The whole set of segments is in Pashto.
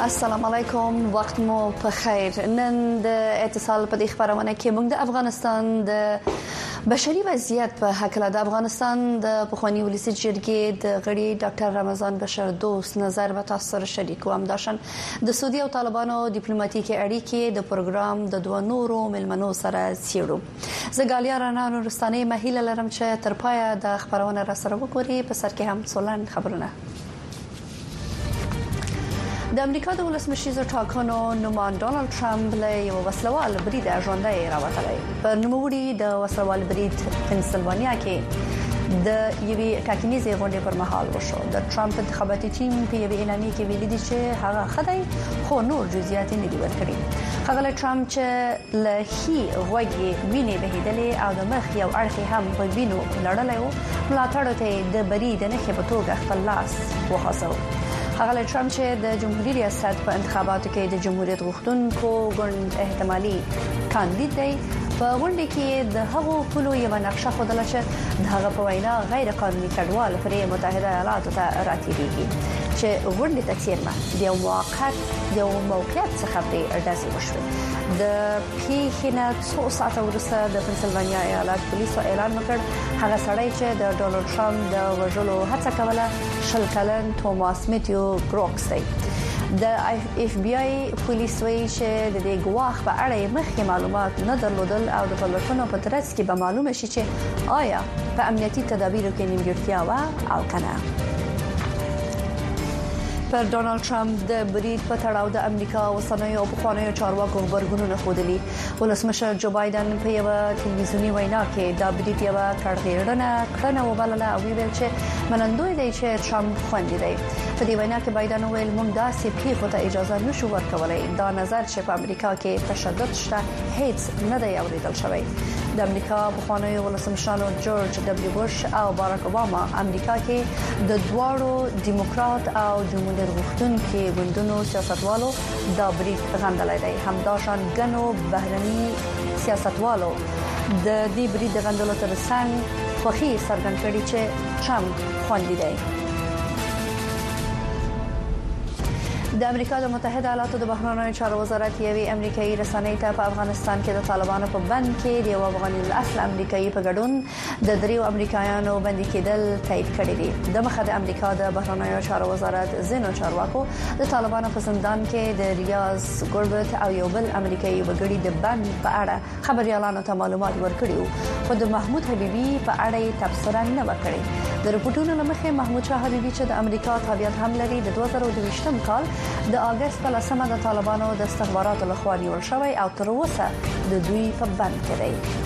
السلام علیکم، وخت مو په خیر. نن د اتصال په خبرونه کې موږ د افغانستان د بشري وضعیت په حق له افغانستان د پخوانی ولسی جرګې د غړي ډاکټر رمضان بشر دوست نظر و تاسو سره شریک وم. داشن د سعودي او طالبانو ډیپلوماټیکي اړیکې د پروګرام د دوه نورو ملمنو سره څیړو. زګالیا رانانو رستانې مهیله لرم چې تر پایه د خبرونه را سره وګوري. په سر کې هم سولان خبرونه. د امریکا د ولسمشر ټاکنو نومان ډونالد ټرمپ له یو وسلوال برید ژوندۍ راوتلی. په نوموړي د وسلوال برید پنسلوانیا کې د یوې ټاکنیزې غونډې پر مهال وشو. د ټرمپ انتخاباتي ټیم په یوې اعلامیه کې ویلي دي چې هغه خدای خو نور جزئیات نه دي ورکړي. هغه ټرمپ چې له هي غوږی ویني بهیدلې او د مخ یو اړخ هم په وینو لړلې وو، ملاتړ ته د برید نه کې په توګه خپل لاس وخاصو. هغه ټرمپ چې د جمهوریت ریاست په انتخاباتو کې د جمهوریت غوښتونکو ګوند احتمالي کاندید دی، په غونډه کې د هغو پلو یو نقشه خودله چې د هغه په وینا غیر قانوني کډوال پر متحده ایالاتو ته راتېږي چې غونډه ته چیرمه د یو موقعیت څخه په ډاسې وشو. د پیښینه څو ساعته وروسته د پنسلوانیا ایالت پولیسو اعلان وکړ هغه سړی چې د ډونالد ټرمپ د وژلو هڅه کوله شل کلن توماس میتیو ګروکس دی. د اف بی آی پولیس وایي چې د دې ګواښ په اړه مخکې معلومات نه درلودل او د پلټنو په ترڅ کې به معلومه شي چې آیا په امنیتي تدابیرو کې نیمګړتیا و او کنه. پر ډونالد ټرمپ د برید په تړاو د امریکا اوسنیو او پخوانیو چارواکو خبرګونونه خوده. ولسمشر جو بایدن په یو ټلویزیونی وینا کې د برید یو کړنه وبلله او ویل چې منندوی دی چې ټرمپ خوندي دی. په دې وینا کې بایدن ویل موږ داسې پیښو ته اجازه نشو ورکولای. دا نظر چې په امریکا کې تشدد شته هیڅ نه دی اوریدل شوی. د امریکا پخوانیو ولسمشرانو جورج دبلیو بوش او باراک اوباما امریکا کې د دواړو دیموکرات او جمهوریت غوښتونکو ګوندونو سیاستوالو دا برید غندلای دی. همداشان غنو بهرني سیاستوالو د دې برید غندلو ترڅنګ خوښي څرګند کړي چې ټرمپ خوندي دی. د امریکا د متحده ایالاتو د بهرنیو چارو وزارت یوې امریکایي رسنۍ ته په افغانستان کې د طالبانو په بند کې د یو افغاني اصل امریکایي په ګډون د دریو امریکایانو بندي کېدل تایید کړی دی. د مخه د امریکا د بهرنیو چارو وزارت زینو چارواکو د طالبانو په زندان کې د ریاض ګوربت او یو بل امریکایي وګړي د بند په اړه خبريالانو ته معلومات ورکړي، خو د محمود حبیبي په اړه تبصره نه وکړي. د رپورټونو لمخې محمود شاه حبیبي چې د امریکا تابعیت هم لري د 2022م کال د اگست په لسمه د طالبانو د استخباراتو لخوا نیول شوی او تر اوسه د دوی په بند کې دی.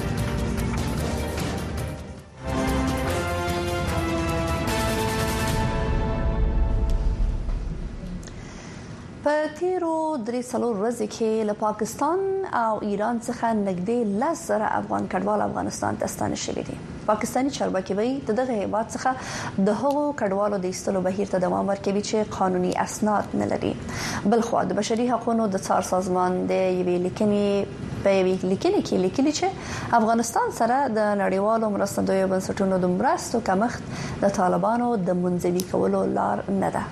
په تیرو 3 ورځې کې له پاکستان او ایران څخه نږدې 10,000 افغان کډوال افغانستان ته ستانه شوي دي. پاکستانی چارواکي وایي دغه هیواد څخه د هغو کډوالو د ایستلو بهیر ته دوام ورکوي چې قانوني اسناد نه لري. بلخو د بشري حقوقو د څار سازمان د یوې لیکنې کې لیکلي چې افغانستان سره د نړیوالو مرستندویو بنسټونو د مرستو کمښت د طالبانو د منځوي کولو لار نه ده.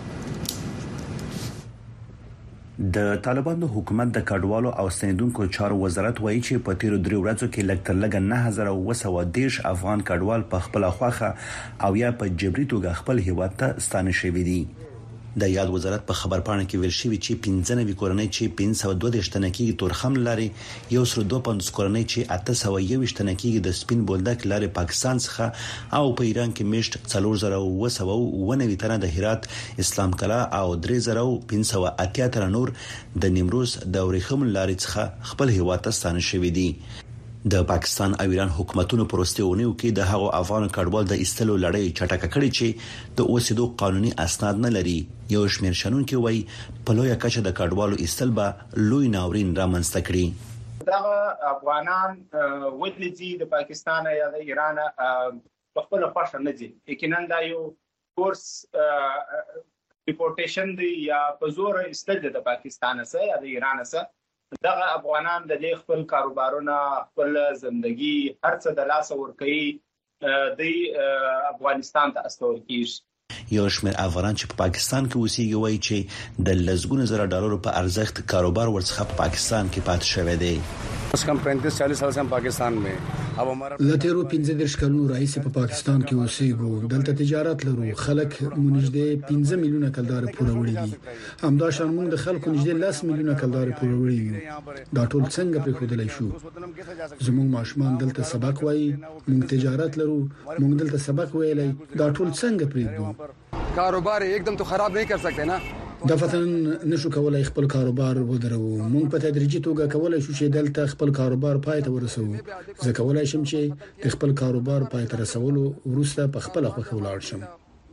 د طالبانو حکومت د کډوالو او ستنیدونکو چارو وزارت وایي چې په تیرو 3 ورځو کې لږ تر لږه 9,210 افغان کډوال په خپل خواخه او یا په جبري توګه خپل هیواد ته ستانه شوي دي. د یاد وزارت په خبرپاڼه کې ویل شوی چې 15 کورنۍ چې 522 تنه کې تورخم لري، 152 کورنۍ چې 821 تنه کې د سپین بولدک لري پاکستان څخه او په ایران کې مشت 4019 تنه د هرات اسلام کلا او 3580 تنه نور د نیمروز د ورېخم لري څخه خپل هیواد ته ستانه شوي دي. د پاکستان او ایران حکومتونو پروستیونیو کې د هغو افغان کډوال د ایستلو لړۍ چټکه کړې چې د اوسېدو قانوني اسناد نه لري. یو شمېر شنونکو وایي په لویه کچه د کډوالو ایستل به لوی ناورین رامنځته کړي. دا افغانان ولې د پاکستان یا د ایران په خپل خوښه نه دي. یقینا دا یو کورس ریپورټیشن دی یا په زور ایستل د پاکستان سره یا د ایران سره. دغه افغانان د خپل کاروبارونه خپل ژوندۍ هرڅه د لاس ورکوي د افغانستان ته استول کیږي. یو شمېر افغانان چې په پاکستان کې اوسېږي وایي چې د لسګونو زره ډالرو په ارزښت کاروبار ورڅخه په پاکستان کې پاتې شوی دی. کم 35-40 سال سم پاکستان में अब हमारा لته 15 کلونو راځي په پاکستان کې اوسېږو. دلته تجارت لرو. خلک مونږ 15 میلیونه کلدار پوره وړي دي. همدا شان موږ د خلکو نږدې 10 میلیونه کلدار پوره وړي یو. دا ټول څنګه په خودلای شو؟ زموږ ماشومان دلته سبق وایي. موږ تجارت لرو. موږ دلته سبق ویلای. دا ټول څنګه پریږدو؟ कारोबार एकदम तो खराब नहीं कर सकते ना. د فتن نشو کولای خپل کاروبار ودرو. مونږ په تدریجي توګه کولای شو چې دلته خپل کاروبار پای ته ورسوو. زه کولای شم چې د خپل کاروبار پای ته رسولو وروسته په خپل خوښه ولاړ شم.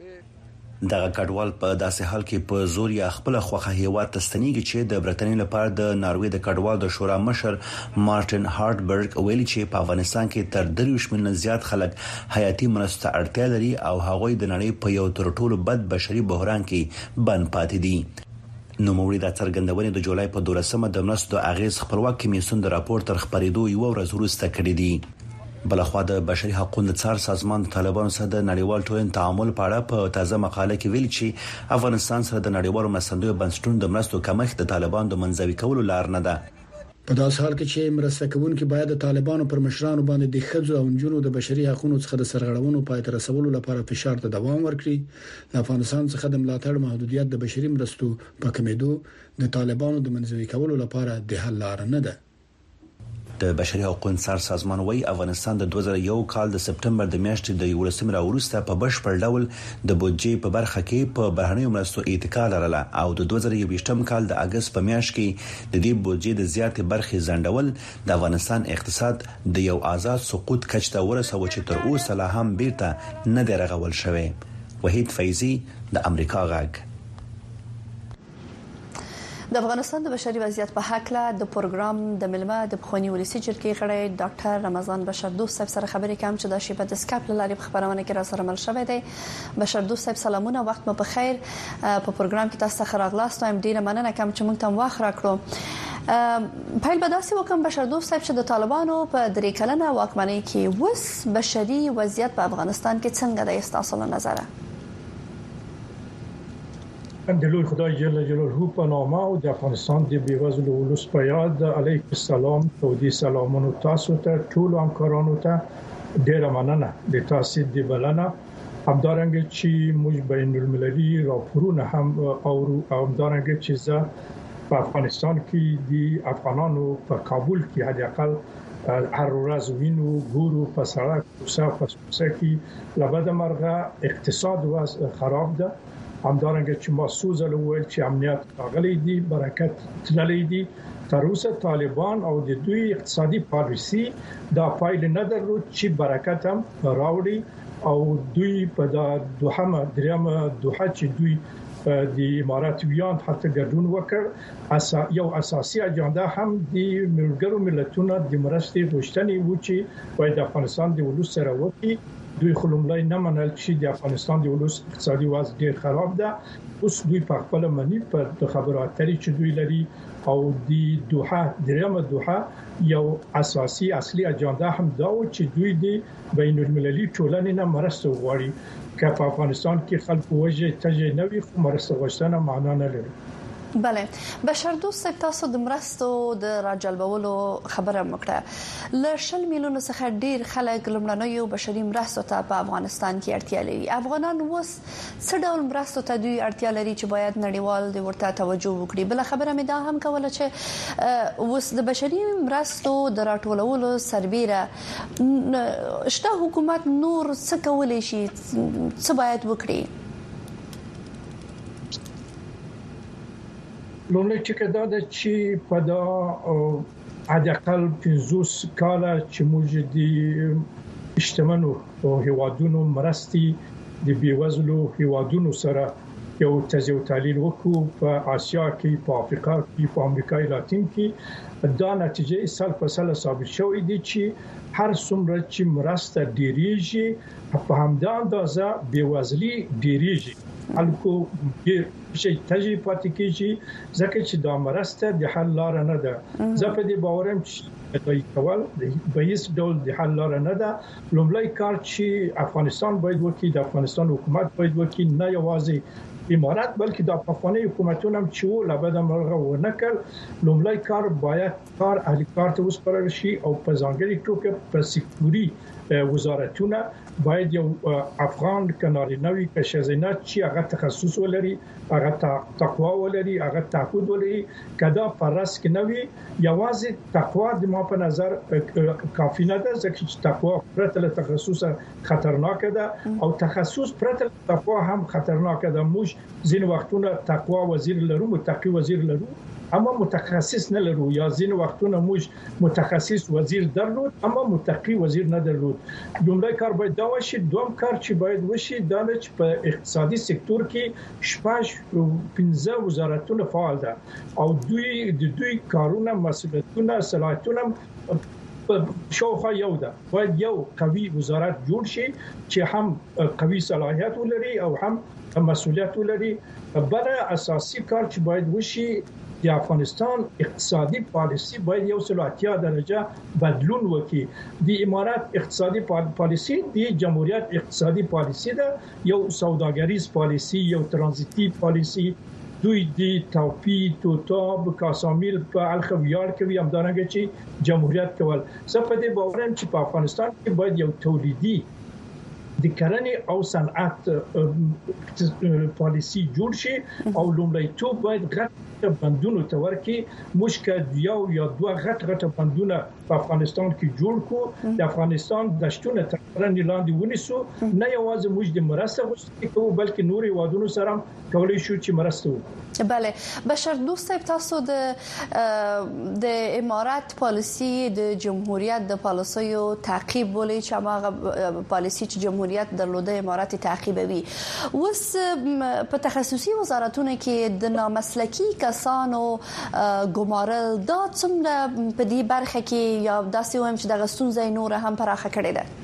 دغه کډوال په داسې حال کې په زور یا خپل خوخه هیواد تستنیږي چې د برتنی لپاره د ناروې د کډوال د شورا مشر مارټن هارټبرګ ویلي چې په افغانستان کې تر 30 میلیون زیات خلک حیاتي مرسته اړتیا لري او هغوی د نړۍ په یو تر ټولو بد بشري بحران کې بند پاتې دي. نو موري د څرګندونې د جولای په 12مه د مرستو اغیز خپلواک کمیسیون د راپور تر خبرېدو یو ورځ وروسته کړی دی. بلخوا د بشري حقوقو څار سازمان د طالبانو سره د نړیوال ټولنې تعامل په اړه په تازه مقاله کې ویل چې افغانستان سره د نړیوالو مسندو بنسټونو د مرستو کمښت د طالبانو د منځوي کولو لار نه ده. په داسې حال کې چې مرسته کوونکي باید د طالبانو پر مشرانو باندې د ښځو او نجونو د بشري حقوقو څخه د سرغړونو پای ته رسولو لپاره فشار ته دوام ورکړي. د افغانستان څخه د ملاتړ محدودیت د بشري مرستو په کمیدو د طالبانو د منځوي کولو لپاره د حل لار نه ده. د بشري حقوقو څار سازمان وايي افغانستان د 2001 کال د سپټمبر د میاشتې د 11 راوروسته په بشپړ ډول د بودجې په برخه کې په بهرنیو مرستو اتکا لرله او د 2021 کال د اگست په میاشت کې د دې بودجې د زیاتې برخې ځنډول د افغانستان اقتصاد د یو آزاد سقوط کچ ته ورسوي چې تر اوسه لا هم بیرته نه دی رغول شوی. وحید فیضی د امریکا غږ. د افغانستان د بشري وضعیت په حق له د پروګرام د ملما د بخونی ولسی جرګې غړي ډاکټر رمضان بشردوست صاحب سره خبرې کوم چې د شیبه د سکاپ لاري په خبرونه کې را سره مل شوې ده. بشردوست صاحب سلامونه، وخت مو په خیر. په پروګرام کې تاسو ته راغلاست او ډیره مننه کوم چې موږ ته وخت راکړو. پیل بداسي وکم بشردوست صاحب چې د طالبانو په درې کلنه واکمنۍ کې وس بشري وضعیت په افغانستان کې څنګه د استاصل نظر د لوی خدای جل جلاله په نامه او د افغانستان د بیوزلو ولس په یاد علیکم السلام او د سلامونو تاسو ته ټول همکارانو ته ډیره مننه د تاسو د بلنه. همدارنګه چې موږ بین المللي راپورونه هم او همدارنګه چې زه په افغانستان کې د افغانانو په کابل کې حد اقل هر ورځ وینو ګورو په سړک په کې لبد مرغه اقتصاد وضع خراب ده. همدارنګه چې محسوسه ویل چې امنیت راغلي دي، برکت تللی دي. تر اوسه طالبان او د دوی اقتصادي پالیسي دا فایل نه درلود چې برکت هم راوړي او دوی په د درېمه دوحه چې دوی د اماراتیان حتی ګډون وکړ یو اساسي اجنډا هم د ملګرو ملتونو د مرستې غوښتنې و چې وای د افغانستان د ولس سره وکړي. دوی خلملای نه منل چې د افغانستان د ولس اقتصادي وضع ډیر خراب ده. اوس دوی په خپل منی په خبرو اترې چې دوی لري او د دوحه درېمه دوحه یو اساسي اصلي اجنډا هم دا و چې دوی د بین المللي ټولنې نه مرسته غواړي. که په افغانستان کې خلک وجه تجه نه وي خو مرسته غوښتنه معنا نه لري. بله بشردوست صاحب تاسو د مرستو د راجلبولو خبره وکړه. ل 10 میلیون څخه ډیر خلک لمړنیو بشري مرستو ته په افغانستان کې اړتیا لري. افغانان وس څه ډول مرستو ته دوی اړتیا لري چې باید نړیوال د ورته توجه وکړي. بل خبره مې دا هم کوله چې وس د بشري مرستو د راټولولو سربېره شته حکومت نور څه کولای شي، څه باید وکړي؟ لومړی چې دا د چې په دا اقل 50 کاله چې موږ د اجتماعي هیوادونو مرستې د بیوزلو هیوادونو سره یو تجزیه او تحلیل وکړو په آسیا کې، په افریقا کې، په امریکای لاتین کې. دا نتیجه سل په سل ثابت شوې دي چې هر څومره چې مرسته ډیریږي په همدا اندازه بیوزلي ډیریږي. خلکو شي تجربه کیږي ځکه چې دا مرسته د حل لار نه ده. زه په دې باورم چې دوی کول به هیڅ ډول د حل لار نه ده. لومړی کار چې افغانستان باید وکړي، د افغانستان حکومت باید وکړي، نه یوازې امارات بلکې د افغاني حکومتونو هم چې لبد مرغه ونکړ. لومړی کار باید کار اهلکار ته وسپارل شي او په ځانګړي توګه په سکتوري وزارتونه باید یو افغان کناري نوي کشزینه چې هغه تخصص ولري، هغه تقوا ولري، هغه تعهد ولري. کدا پرس کې نوي یوازې تقوا د ما په نظر کافي نه ده، ځکه چې تقوا پرته له تخصص خطرناک ده او تخصص پرته له تقوا هم خطرناک ده. موږ ځین وختونه تقوا وزیر لرو، متقی وزیر لرو، اما متخصص نه لرو، یا ځین وختونه موږ متخصص وزیر درلود اما متقی وزیر نه درلود. دومره کار باید دا وشي. دوم کار چې باید وشي دا چې په اقتصادي سکتور کې 15 وزارتونه فعال ده او دوی کارونه، مسؤلیتونه، صلاحیتونه شاوخوا یو ده. باید یو قوي وزارت جوړ شي چې هم قوي صلاحیت ولري او هم مسؤلیت ولري. بل اساسي کار چې باید وشي د افغانستان اقتصادي پالیسی باید یو 180 درجه بدلون وکړي. د امارات اقتصادي پالیسی د جمهوریت اقتصادي پالیسی ده، یو سوداګریز پالیسی، یو ترانزیتي پالیسی. دوی د توپید او توب کاسامیل په الخویار کوي، همدارنګه چې جمهوریت کول. زه په دې باورم چې په افغانستان کې باید یو تولیدي د کرنې او صنعت پالیسی جوړ شي او لومړی توب باید غټ بندونو ته ورکړي. مشکل یو یا دوه غټ بندونه په افغانستان کې جوړ کو. د افغانستان د شتون ترڅنګ لاندې ونیسو، نه یوازې موږ د مرسته غوښتنه کوو بلکې نوري وادونو سره کولای شو چې مرسته وکړو. بله بشر دوست صاحب، تاسو د امارات پالیسی د جمهوریت د پالیسیو تعقیب ولې چې هغه پالیسی چې جمهوریت درلوده امارات تعقیبوي. وس په تخصصي وزارتونو کې د نامسلکي کسانو ګمارل دا څومره په دې برخه کې یا داسې وایم چې د غستون نور هم پراخه کړي ده؟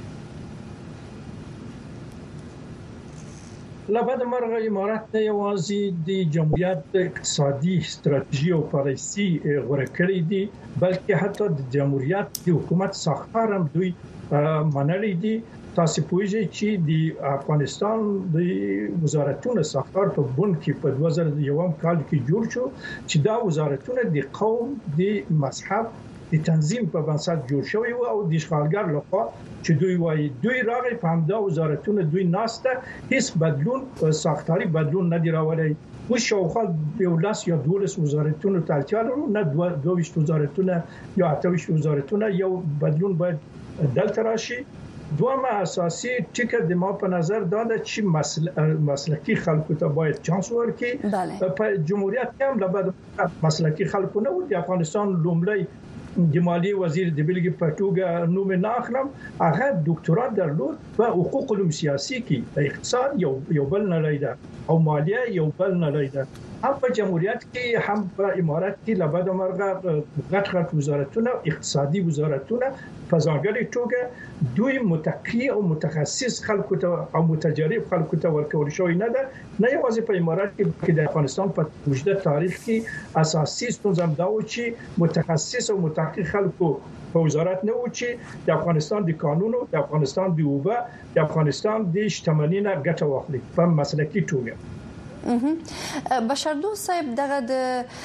لبد مرغه امارات نه یوازې د جمهوریت اقتصادي ستراتیژي او پالیسي غوړه کړې دي بلکې حتی د جمهوریت د حکومت ساختار هم دوی منلې دي. تاسو پوهیږئ چې د افغانستان د وزارتونو ساختار په بن کې په 2001 کال کې جوړ شو چې دا وزارتونه د قوم، د مذهب، د تنظیم په بنسټ جوړ شوی او د اشغالګر لخوا چې دوی وایي دوی راغی په همدا وزارتونه دوی ناسته هیڅ بدلون ساختاري بدلون نه دی راوړی. و شاوخوا 12 یا 12 وزارتونو ته اړتیا لرو، نه 22 وزارتونه یا 28 وزارتونه. یو بدلون باید دلته راشي. دومره اساسي ټکر د ما په نظر دا ده چې مسلکي خلکو ته باید چانس ورکړي. په جمهوریت کې هم لبد مسلکي خلکو نه و. د افغانستان لومړی د مالی وزیر د بلګي په توګه نوم نه اخلم، هغه ډاکټرا درلود په حقوق علوم سیاسي کې. اقتصاد یو بل نه لیدا او مالیه یو بل نه لیدا. هم په جمهوریت کې هم په امارات کې لبد مرغه غټ وزارتونه، اقتصادي وزارتونه په ځانګړي توګه دوی متقی او متخصص خلکو ته او متجرب خلکو ته ورکول شوی نه ده. نه یوازې په امارات کې، د افغانستان په اوږده تاریخ کې اساسي ستونزه دا و چې متخصص او متقی خلکو په وزارت نه و چې د افغانستان د قانونو، د افغانستان د اوبه، د افغانستان د شتمنۍ نه ګټه واخلي په مسلکي توګه. بشردوست صاحب، دغه د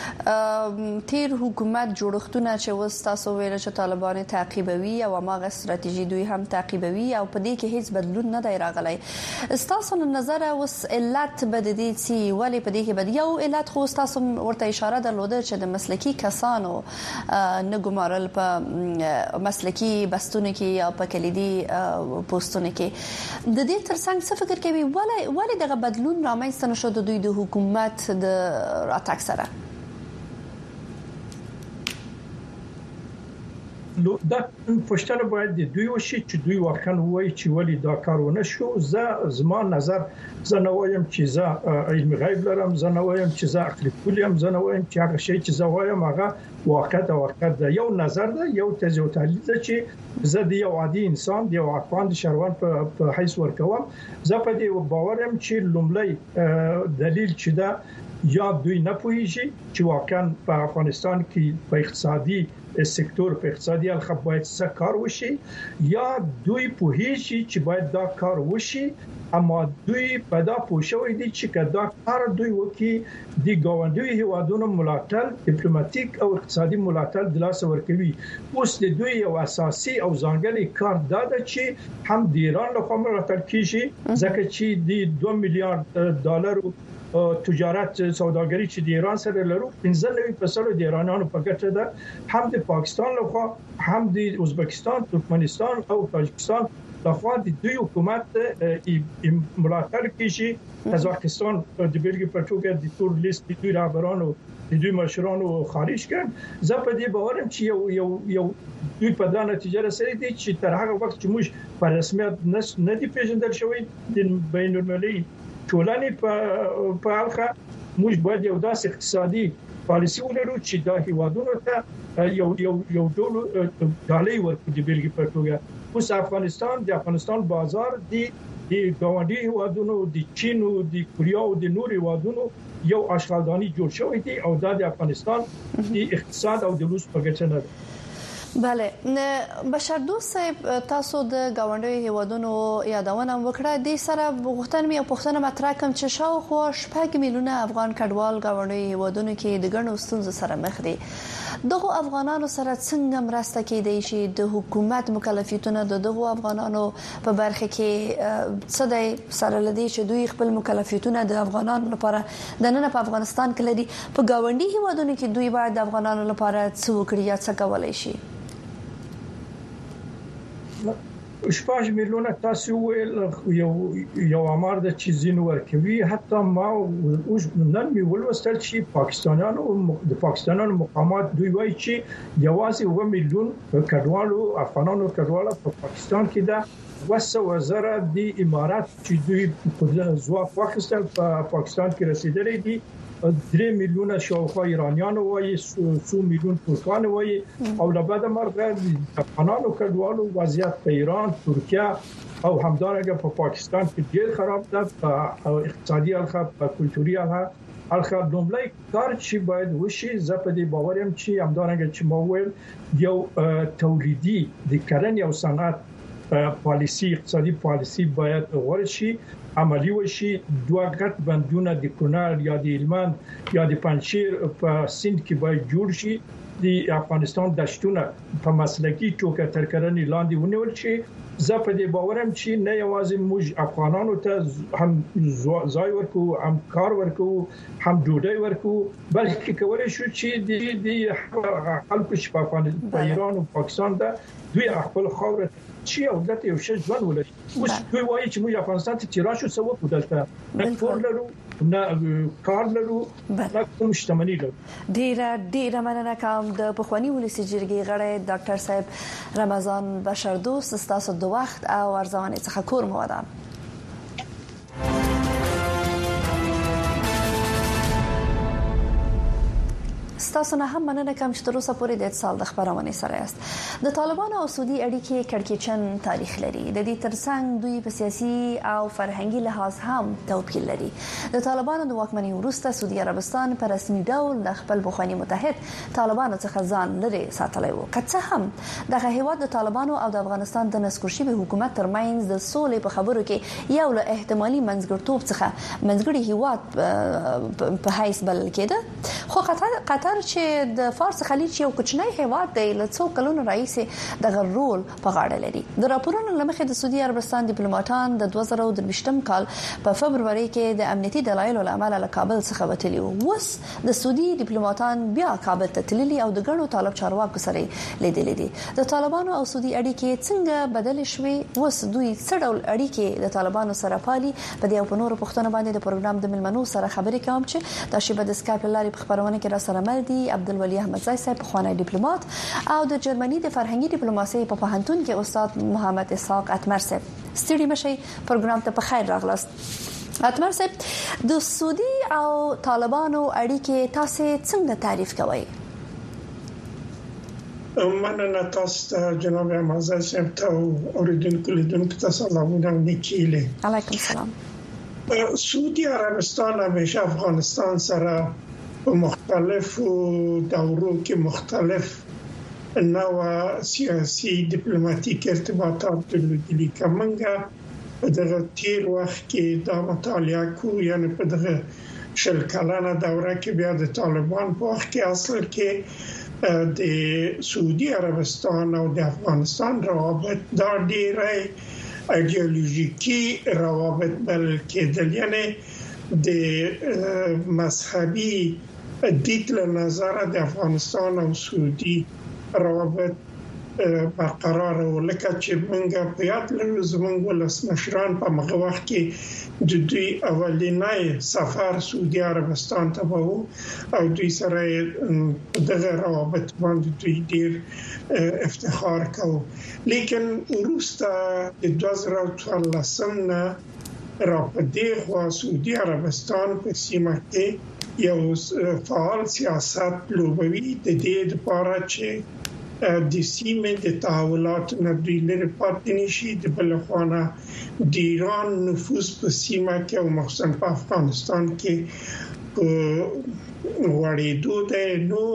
تیر حکومت جوړښتونه چې وستاسو ویل چې طالبان تعقیبوي او هغه ستراتیژي دوی هم تعقیبوي او په دې کې هیڅ بدلون نه دی راغلی. تاسو نه نظر اوس علت بد دي چې ولی په دې کې بد یو علت خو تاسو ورته اشاره درلوده چې د مسلکي کسانو نه ګمارل په مسلکي بستونه کې یا په کلیدي پوسټونه کې. د دې ترڅنګ څه فکر کوي ولی دغه بدلون رامنځته نشو دوی د حکومت د راتګ سره؟ دا پښتنه باید د دوی وشي چې دوی واقعا وایي چې ولې دا کارونه شو. زما نظر زه نه وایم چې زه علم غیب لرم، زه نه وایم چې زه عقل کلیم، زه نه وایم چې هغه شی چې زه وایم هغه واقعیت ده. یو نظر ده، یو تجربه تحلیل ده چې زه د یو عادي انسان د یو افغان شهروان په حیث ورکوم. زه په دې باور یم چې لومړی دلیل چې دا یا دوی نه پوهیږي چې واقعا په افغانستان کې په اقتصادي سکتور په اقتصادي الخ باید څه کار وشي، یا دوی پوهیږي چې باید دا کار وشي اما دوی په دا پوښوي دي چې کدا کار دوی وکي د ګاونډي هیوادونو ملاتړ ډیپلوماټیک او اقتصادي ملاتړ د لاس ورکوي. اوس د دوی یو اساسي او ځانګړي کار دا ده چې هم د ایران لخوا ملاتړ کیږي ځکه چې د 2 میلیارډ ډالر تجارت سوداګری چې د ایران سره لرو 15% د ایرانانو په ګټه ده، هم د پاکستان لخوا هم د ازبکستان، ترکمنستان او تاجکستان لخوا د دوی حکومت ملاتړ کیږي. قزاقستان د بیلګې په توګه د تور لیست د دوی رهبرانو د دوی مشرانو خارج کړ. زه په دې باورم چې یو دوی په دا نتیجه رسېدي دي چې تر هغه وخت چې موږ په رسمیت نه دی پیژندل شوی د بین المللي ټولنې په اړه موږ باید یو داسې اقتصادي پالیسي ولرو چې دا هیوادونو ته یو ډول ډالۍ ورکړي. د بیلګې په توګه اوس افغانستان بازار د ګاونډي هیوادونو د چین او د کوریا او د نور هیوادونو یو اشغالداني جوړ شوی دی او دا د افغانستان د اقتصاد او د روس په ګټه نه ده. بله، بشردوست صاحب تاسو د ګاونډي هیوادونو یادونه وکړه. د سره غوښتنه مطرح کوم چې شاوخوا 6 میلیونه افغان کډوال ګاونډي هیوادونو کې د ګڼو ستونزو سره مخ دي. دغه افغانانو سره څنګه مرسته کېدای شي؟ د حکومت مکلفیتونه دغه افغانانو په برخه کې څه دی سره لدی چې دوی خپل مکلفیتونه د افغانانو لپاره د نن په افغانستان کې لري، په ګاونډي هیوادونو کې دوی باید د افغانانو لپاره څه وکړي یا څه کولای شي؟ 6 میلیونه تاسو ویل یو امر د چیزین ورکوي. حتی ما نن می ولوستل چې پاکستانیانو مقامات دوی وایي چې یوازې 1 میلیون کډوالو افغانانو کډوالو په پاکستان کې ده. وسوزره د امارات چې دوی په ځواک واخیستل په پاکستان کې رسیدلې دي. 3 میلیونه شاوخوا ایرانیان وایي، 2 میلیون ترکان وایي او لبعد مرغه د افغانانو کډوالو وضعیت په ایران، ترکیه او همدارنګه په پاکستان کې ډیر خراب ده. په اقتصادي اړخ، په کلتوري اړخ دومره کار چې باید وشي. زه په دې باور یم چې همدارنګه چې مو ویل یو تولیدي د کرنې او صنعت پالیسی، اقتصادي پالیسی باید غوړ شي، عملی وشي. دوه غټ بندونه د کونړ یا د هلمند یا د پنجشیر په سیند کې باید جوړ شي. د افغانستان دشتونه په مسلکي توګه تر کرنې لاندې ونیول شي. زه په دې باورم چې نه یوازې موږ افغانانو ته هم ځای ورکو، هم کار ورکو، هم ډوډۍ ورکو، بلکې کولای شو چې د خلکو چې په ایران او پاکستان ده دوی خپل خاور چې او دته یو شی ځوان ولري. اوس دوی وایي چې موږ افغانستان ته تیرا شو سو په دلته نه کور لرو، نه کار لرو، نه کوم شتمنۍ لرو. ډیره مننه کوم د پخوانی ولسی جرګې غړی ډاکټر صاحب رمضان بشردوست ستاسو د وخت او ارزونه څخه کور مودام. تاسو نه هم مننه کوم چې تر اوسه پورې د اتصال د خبرونه سره یاست. د طالبانو او سعودي اړیکې کړکېچن تاریخ لري. د دې ترڅنګ دوی په سیاسي او فرهنګي لحاظ هم توپیر لري. د طالبانو د واکمنۍ وروسته سعودي عربستان په رسمي ډول د خپل بخوانی متحد طالبانو څخه ځان لري ساتلی و. که څه هم دغه هیواد د طالبانو او د افغانستان د نسکورشي حکومت ترمنځ د سولې په خبرو کې یو له احتمالي منځګړتوب څخه منځګړي هیواد په حیث بلل کېده، خو قطر چې د فارس خلیج یو کوچنی هیواد دی له څو کلونو راهیسې دغه رول په غاړه لري. د راپورونو لمخې د سعودي عربستان ډیپلوماټان د 2023 کال په فبرवरी کې د امنیتي دلایلو لامل له کابل څخه وتلي وو. اوس د سعودي ډیپلوماټان بیا کابل ته تللي او د ګڼو طالب چارواکو سره لیدلې دي. د طالبانو او سعودي اړیکې څنګه بدل شوې؟ اوس دوی څه ډول اړیکې د طالبانو سره پالي؟ په دې او په نورو پوښتنو باندې د پروګرام د ملمنو سره خبرې کوم چې دا شی په د اسکایپ لارې په خبرونه خبرونه کې را سره مل دي عبدالولي احمدزی صاحب خوانی ډیپلوماټ او د جرمني د فرهنګي ډیپلوماسي په پوهنتون کې استاد محمد اسحاق اتمر صاحب. ستړي مشي پروګرام ته په خیر راغلاست. اتمر صاحب د سعودي او طالبانو اړیکې تاسو څنګه تعریف کوئ؟ مننه تاسو جناب احمدزی صاحب ته اوریدونکو ته سلامونه وکړي. علیکم السلام. سعودي عربستان همیشه افغانستان سره په مختلفو دورو کې مختلف نوع سیاسي ډیپلوماټیک ارتباطات درلودلي. کومه په دغه تیر وخت کې دا مطالعه کو یعنی په دغه شل کلنه دوره کې بیا د طالبان په وخت کې اصل کې د سعودي عربستان او د افغانستان روابط دا ډیره ایدئولوژیکی روابط بلکې د یعنی د مذهبي دید له نظر د افغانستان او سعودي روابط برقرار ولکه چې موږ په یاد لرو زموږ ولسمشران په هغه وخت کې د دوی اولینی سفر سعودي عربستان ته وو او دوی سره دغه روابط باندې دوی ډیر افتخار کوي. لیکن وروسته د 2014 نه راپدې خو سعودي عربستان په سیمه کې یو فعال سیاست لوبوي د دې لپاره چې د سیمې د تحولات نه دوی لري پاتې نشي. د بلخوانه د ایران نفوذ په سیمه کې او مخصوصا په افغانستان کې وړېدو ده. نو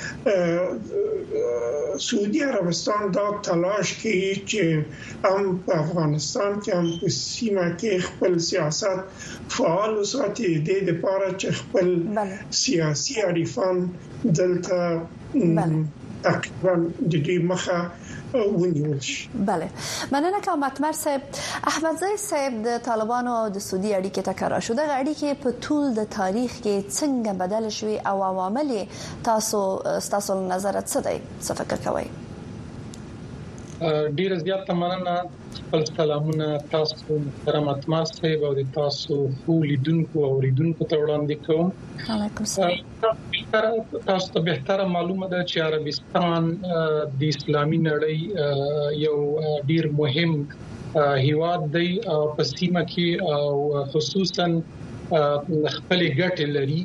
سعودي عربستان دا تلاش کوي چې هم په افغانستان کې هم په سیمه کې خپل سیاست فعال وساتي د دې لپاره چې خپل سیاسي حریفان دلته تقریبا د دې مخه ونیول شي. بله مننه کوم اتمر صاحب. احمدزی صاحب د طالبانو او د سعودي اړیکې تکرار شو. د اړیکې په ټول د تاریخ کې څنګه بدل شوي او عوامل تاسو نظر څه دی څه فکر کوئ؟ ډیر زیات مننه. خپل سلامونه تاسو محترم اتمر صاحب او د تاسو لیدونکو او اوریدونکو ته وړاندې کوم. علیکم السلام. تاسو ته بهتره معلومه ده چې عربستان د اسلامي نړۍ یو ډیر مهم هیواد دی په سیمه کې او خصوصا خپل ګټې لري.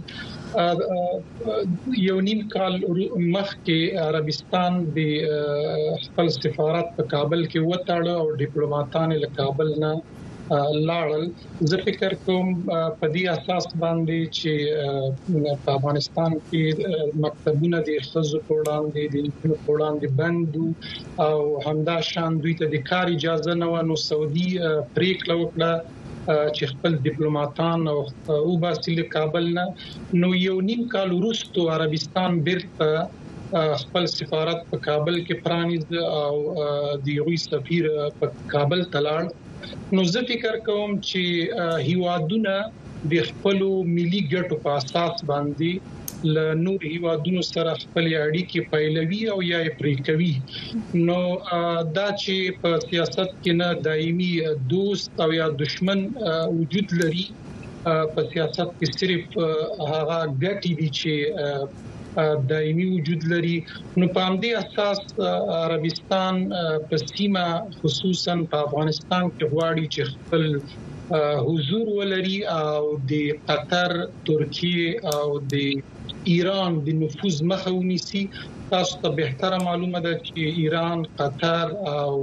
یو نیم کال مخکې عربستان د خپل سفارت په کابل کې وتاړه او ډیپلوماټان له کابل نه لاړل. زه فکر کوم په دې اساس باندې چې په افغانستان کې مکتبونه د ښځو په وړاندې د نجونو په وړاندې بند او همدا شان دوی ته د کار اجازه نه و. نو سعودي پریکړه وکړه چې خپل ډیپلوماټان او باسي له کابل نه. نو یو نیم کال وروسته عربستان بیرته خپل سفارت په کابل کې پرانیز او د یوې سفیر په کابل تلاړ. نو زه فکر کوم چې هیوادونه د خپل ملي ګټو په اساس باندې له نور هیوادونو سره خپل اړیکې پیلوي او یا پرې کوي. نو دا چې په سیاست کې نه دایمي دوست او یا دشمن وجود لري. په سیاست کې صرف هغه ګټې دي چې دایمي وجود لري. نو په همدې اساس عربستان په سیمه خصوصا په افغانستان کې غواړي چې خپل حضور ولري او د قطر، ترکیه او د ایران د نفوذ مخه ونیسي. تاسو ته بهتره معلومه ده چې ایران، قطر او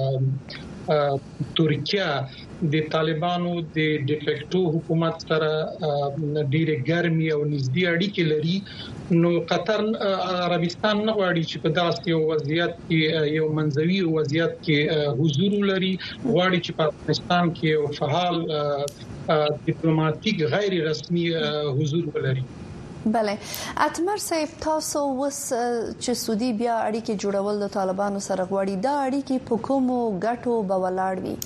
ترکیه د طالبانو د ډیفیکټو حکومت سره ډېرې ګرمي او نږدې اړیکې لري. نو قطر عربستان نه غواړي چې په داسې یو وضعیت کې یو منځوي وضعیت کې حضور لري. غواړي چې په افغانستان کې یو فعال ډیپلوماټیک غیر رسمي حضور ولري. بله اتمر صاحب تاسو وس چې سعودي بیا اړیکې جوړول د طالبانو سره غواړي دا اړیکې په کومو ګټو به ولاړ وي؟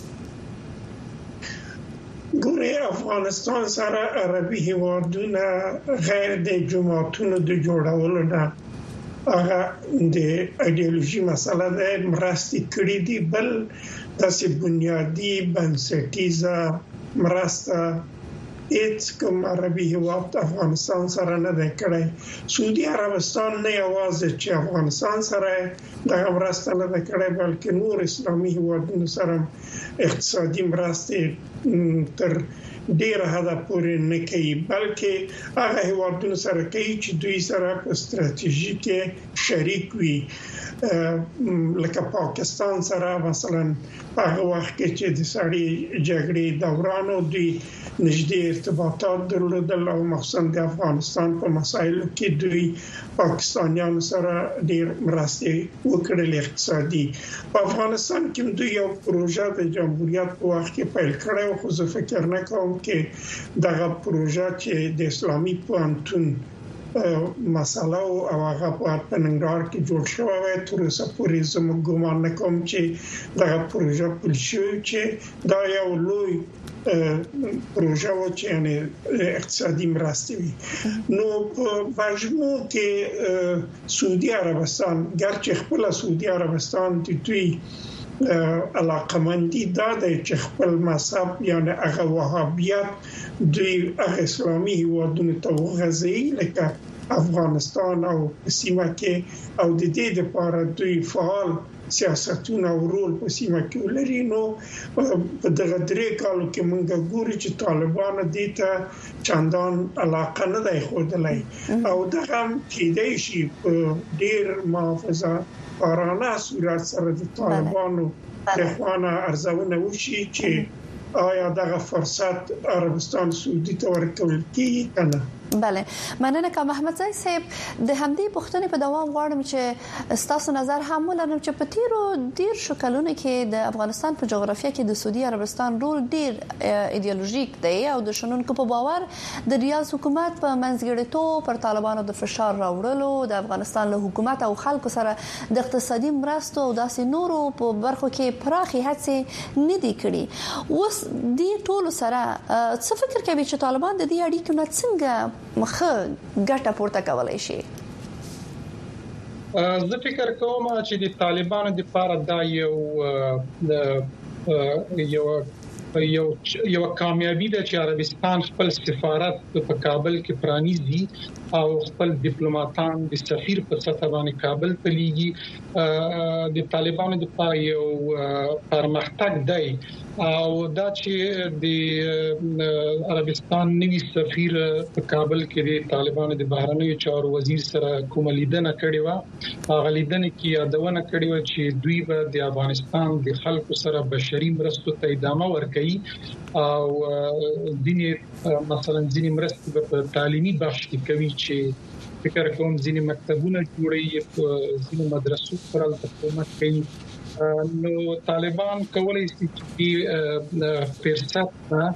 ګورې افغانستان سره عربي هیوادونه غیر د جماعتونو د جوړولو نه هغه د ایدئولوژي مسله ده مرستې کړې دي. بل داسې بنیادی بنسټیزه مرسته هیڅ کوم عربي هیواد افغانستان سره نه دی کړی. سعودي عربستان نه یوازې چې افغانستان سره د مرسته نه دی کړی بلکې نور اسلامي هیوادونو سره اقتصادي مرسته تر ډیر حدا پورې نه کوي بلکې هغه هیوادونو سره کوي چې دوی سره په ستراتیژي کې شریک وي لکه پاکستان سره مثلا هغه وخت کې چې د سړی جګړې دوران او دوی نږدې ارتباطات درلودل او مخصوصا د افغانستان په مسایلو کې دوی پاکستانیانو سره ډیر مرسته وکړلې اقتصادي. په افغانستان کې دوی یو پروژه د جمهوریت په وخت کې پیل کړې او خو زه فکر نه کوم چې دغه پروژه چې د اسلامي پوهنتون مساله او هغه په ننګرهار کې جوړ شوی وي تر اوسه پورې زموږ ګومان نه کوم چې دغه پروژه پلي شوې چې دا یو لوی پروژه و چې یعنی اقتصادي مرسته وي. نو په مجموع کې سعودي عربستان ګرچې خپل سعودي عربستان د دوی علاقمندي دا د خپل مذهب یعنی هغه وهابیت دوی هغه اسلامي هیوادونو ته وغځي لکه افغانستان او سیمه کې او د دې لپاره دوی فعال سیاستونه او رول په سیمه کې لري. نو په دغه درې کالو کې موږ ګورو چې طالبان دې ته چندان علاقه نه دی ښودلای او دغه کېدای شي په ډیر محافظه کارانه صورت سره د طالبانو د خوانه ارزونه وشي چې آیا دغه فرصت عربستان سعودي ته ورکول کیږي کنه. بله مننه کوم محمد زای صاحب د همدې پښتنې په دوام غواړم چې تاسو نظر هم ولرم چې په تیرو ډیر شکلونه کې د افغانستان په جغرافیه کې د سعودي عربستان رول ډیر ایدئولوژیک دی او د شنونکو په باور د ریاض حکومت په منځګړیتوب پر طالبانو د فشار راوړلو د افغانستان له حکومت او خلکو سره د اقتصادي مرستو او داسې نورو په برخو کې پراخي هڅې نه دي کړې. اوس دې ټول سره څه فکر کوي چې طالبان د دې اړیکو نه څنګه مخه ګټه پورته کولای شي؟ زه فکر کوم چې د طالبانو د لپاره دا یو کامیابی ده چې عربستان خپل سفارت په کابل کې پرانیزي او خپل ډیپلوماټان د سفیر په سطح باندې کابل ته لیږي. د طالبانو د لپاره یو پرمختګ دی او دا چې د عربستان نوی سفیر په کابل کې د طالبانو د بهرنیو چارو وزیر سره کوم لیدنه کړې و هغه لیدنه کې یادونه کړې و چې دوی به د افغانستان د خلکو سره بشري مرستو ته ادامه ورکړي او مثلا ځینې مرستې په تعلیمي بخش کې کوي چې فکر کوم ځینې مکتبونه جوړي ځینې مدرسو پر حکومت کوي. نو طالبان کولای شي چې فرصت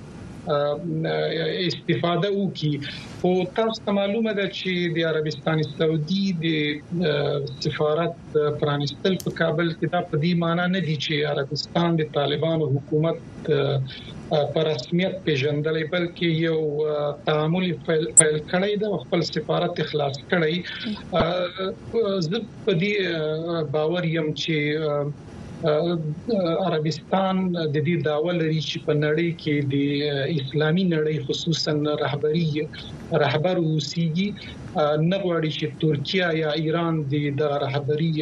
استفاده وکړي. او تاسو معلومه ده چې د عربستان سعودي د سفارت پرانستل په کابل کې دا په دې معنی نه دي چې عربستان د طالبانو حکومت پر رسمیت پیژندلې بلکې یو تعامل پیل کړی د خپل سفارت اخلاص کړی. زه په دې باور یم چې عربستان د دې داوا لري چې په نړۍ کې د اسلامي نړۍ خصوصا رهبر اوسېږي نه غواړي چې ترکیه یا ایران د رهبري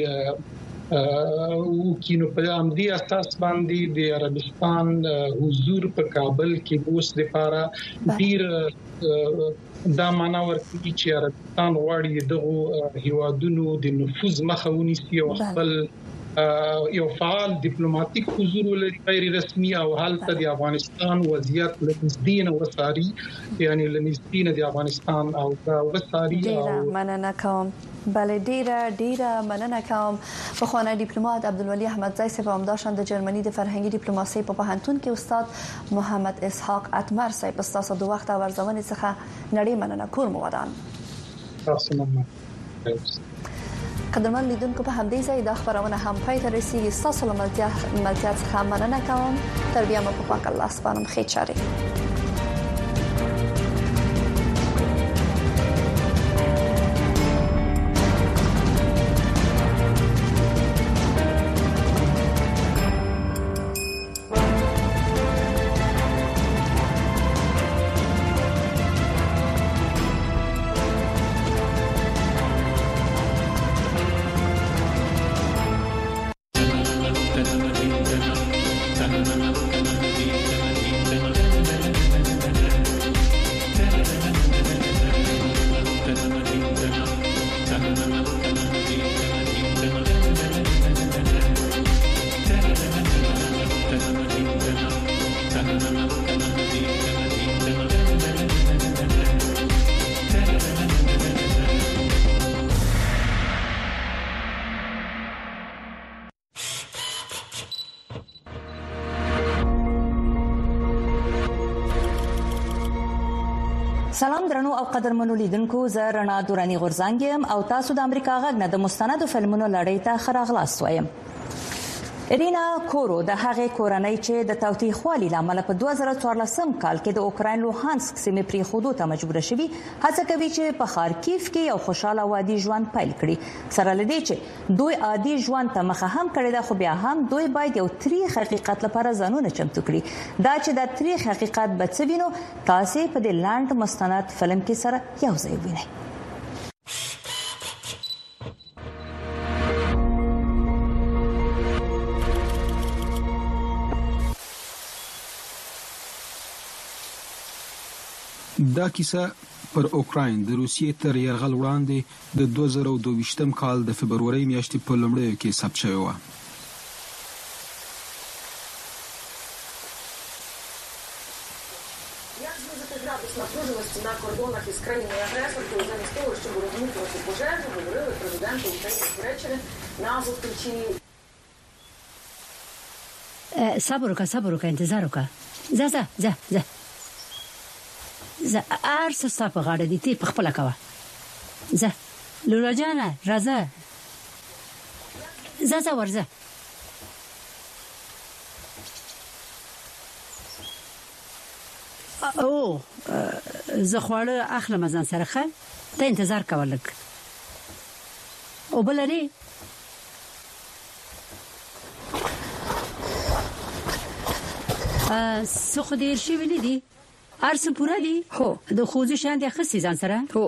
وکینو په امدي اساس باندې د عربستان حضور په کابل کې اوس لپاره ډیر دا معنا ورکوي چې عربستان غواړي دغه هیوادونو د نفوذ مخه ونیسي او خپل یو فعال ډیپلوماټیک حضور ولري غیر رسمي او حالت د افغانستان وضعیت لنسدین وساري یعنی لنسدین د افغانستان او وساري او مننه کوم. بله ډیره مننه کوم. بخوانی ډیپلوماټ عبدالولي احمد زای صاحب هم داشتن د جرمني د فرهنګي ډیپلوماسي په پوهنتون کې استاد محمد اسحاق اتمر صاحب تاسو د وخت او ورزونې څخه نړۍ مننه کوم ودان. تاسو مننه. قدرمن لیدونکو په همدې ځای د خبرونه هم پای ته رسیدي. تاسو له ملتیا څخه مننه کوم. تر بیا مو په پاک الله سپارم. ښه چاري. سلام درنو او قدرمنو لیدونکو، زه رڼا دورانی غورځنګ او تاسو د امریکا غږ نه د مستندو فلمونو لړۍ ته ښه راغلاست وایم. ارینا کورو د هغې کورنۍ چې د تاوتریخوالي لامل په 2014 کال کې د اوکراین لوهانسک سیمې پریښودو ته مجبور شوي، هڅه کوي چې په خارکیف کې یو خوشاله وادي ژوند پیل کړي. سره لدې چې دوی عادي ژوند ته مخه هم کړی ده، خو بیا هم دوی باید یو تریخ حقیقت لپاره ځانونه چمتو کړي. دا چې د تریخ حقیقت به څه وینو، تاسو په دې لاند مستند فلم کې سره یو ځای وینئ. دا کیسه پر اوکراین د روسیې تر یرغل وړاندې د 2022 کال د فبرورۍ میاشتې په لومړیو کې ثبت شوې وه. Як знизити градус напруженості на кордонах із країною-агресоркою замість того, щоб розмутувати пожежу, говорили президенти України з Туреччини на зустрічі. صبر وکړه انتظار وکړه. ځه ارس صاحب غاړه دي ته خپل کوا. ځه لولا جانه راځه. ځه ورځه. او زه خواړه اخلم ځان سره ښه. ته انتظار کولک. او بلری څه خو دې شي ویلې دي؟ ارس پورا دي؟ هو د خوځو شان دي خصي ځان سره. هو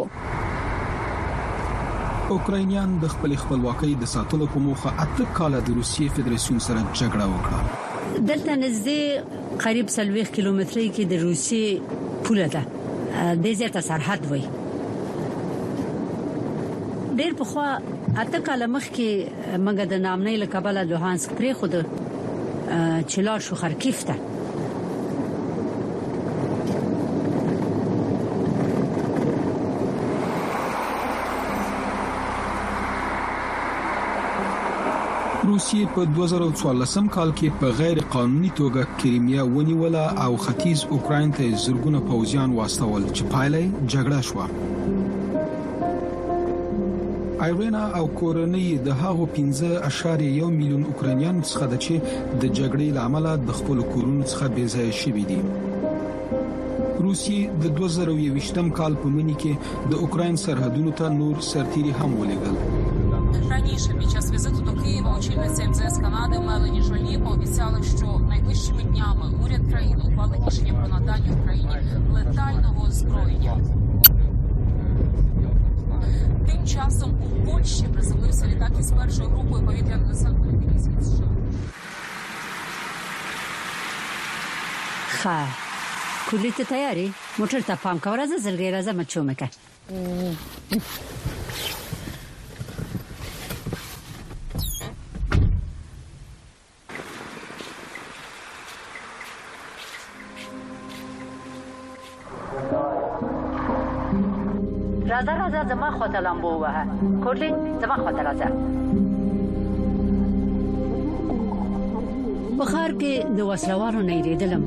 اوکراینیان د خپل خپلواکۍ د ساتلو په موخه 8 کال د روسیې فدراسیون سره جګړه وکړه. دلته نږدې قریب 40 کیلومترۍ کې د روسیې پوله ده. د زیاته سرحد وای. ډېر په خوا 8 کال مخکې موږ د نامنۍ له کابل لوهانسک پرې خود چلار شو خارکیف ته. روسیې په 2014 کال کې په غیر قانوني توګه کریمیا ونیوله او ختیځ اوکراین ته زرګونه پوځیان واستول چې پایله جګړه شوه. ایرینا او کورنۍ د هغو 15.1 میلیون اوکراینیان څخه د چې د جګړې لامل د خپل کورونو څخه بې ځای شوي دي. روسیې د 2020 کال په منځ کې د اوکراین سرحدونو ته نور سرتیري هم ولېږل. Раніше під час візиту до Києва очільниця МЗС Канади Мелані Жолі пообіцяла, що найближчими днями уряд країни ухвалить рішення про надання Україні летального озброєння. Тим часом у Польщі приземлився літак із першою групою повітряно-десантної дивізії США. ښه کلی ته تیاری موټر ته پام کوه. راځه زلګی راځه مچو مکه. راځه زما خواته لامبو وه. کوټلی زما خواته راځه. په ښار کې د وسلوالو نه یریدلم.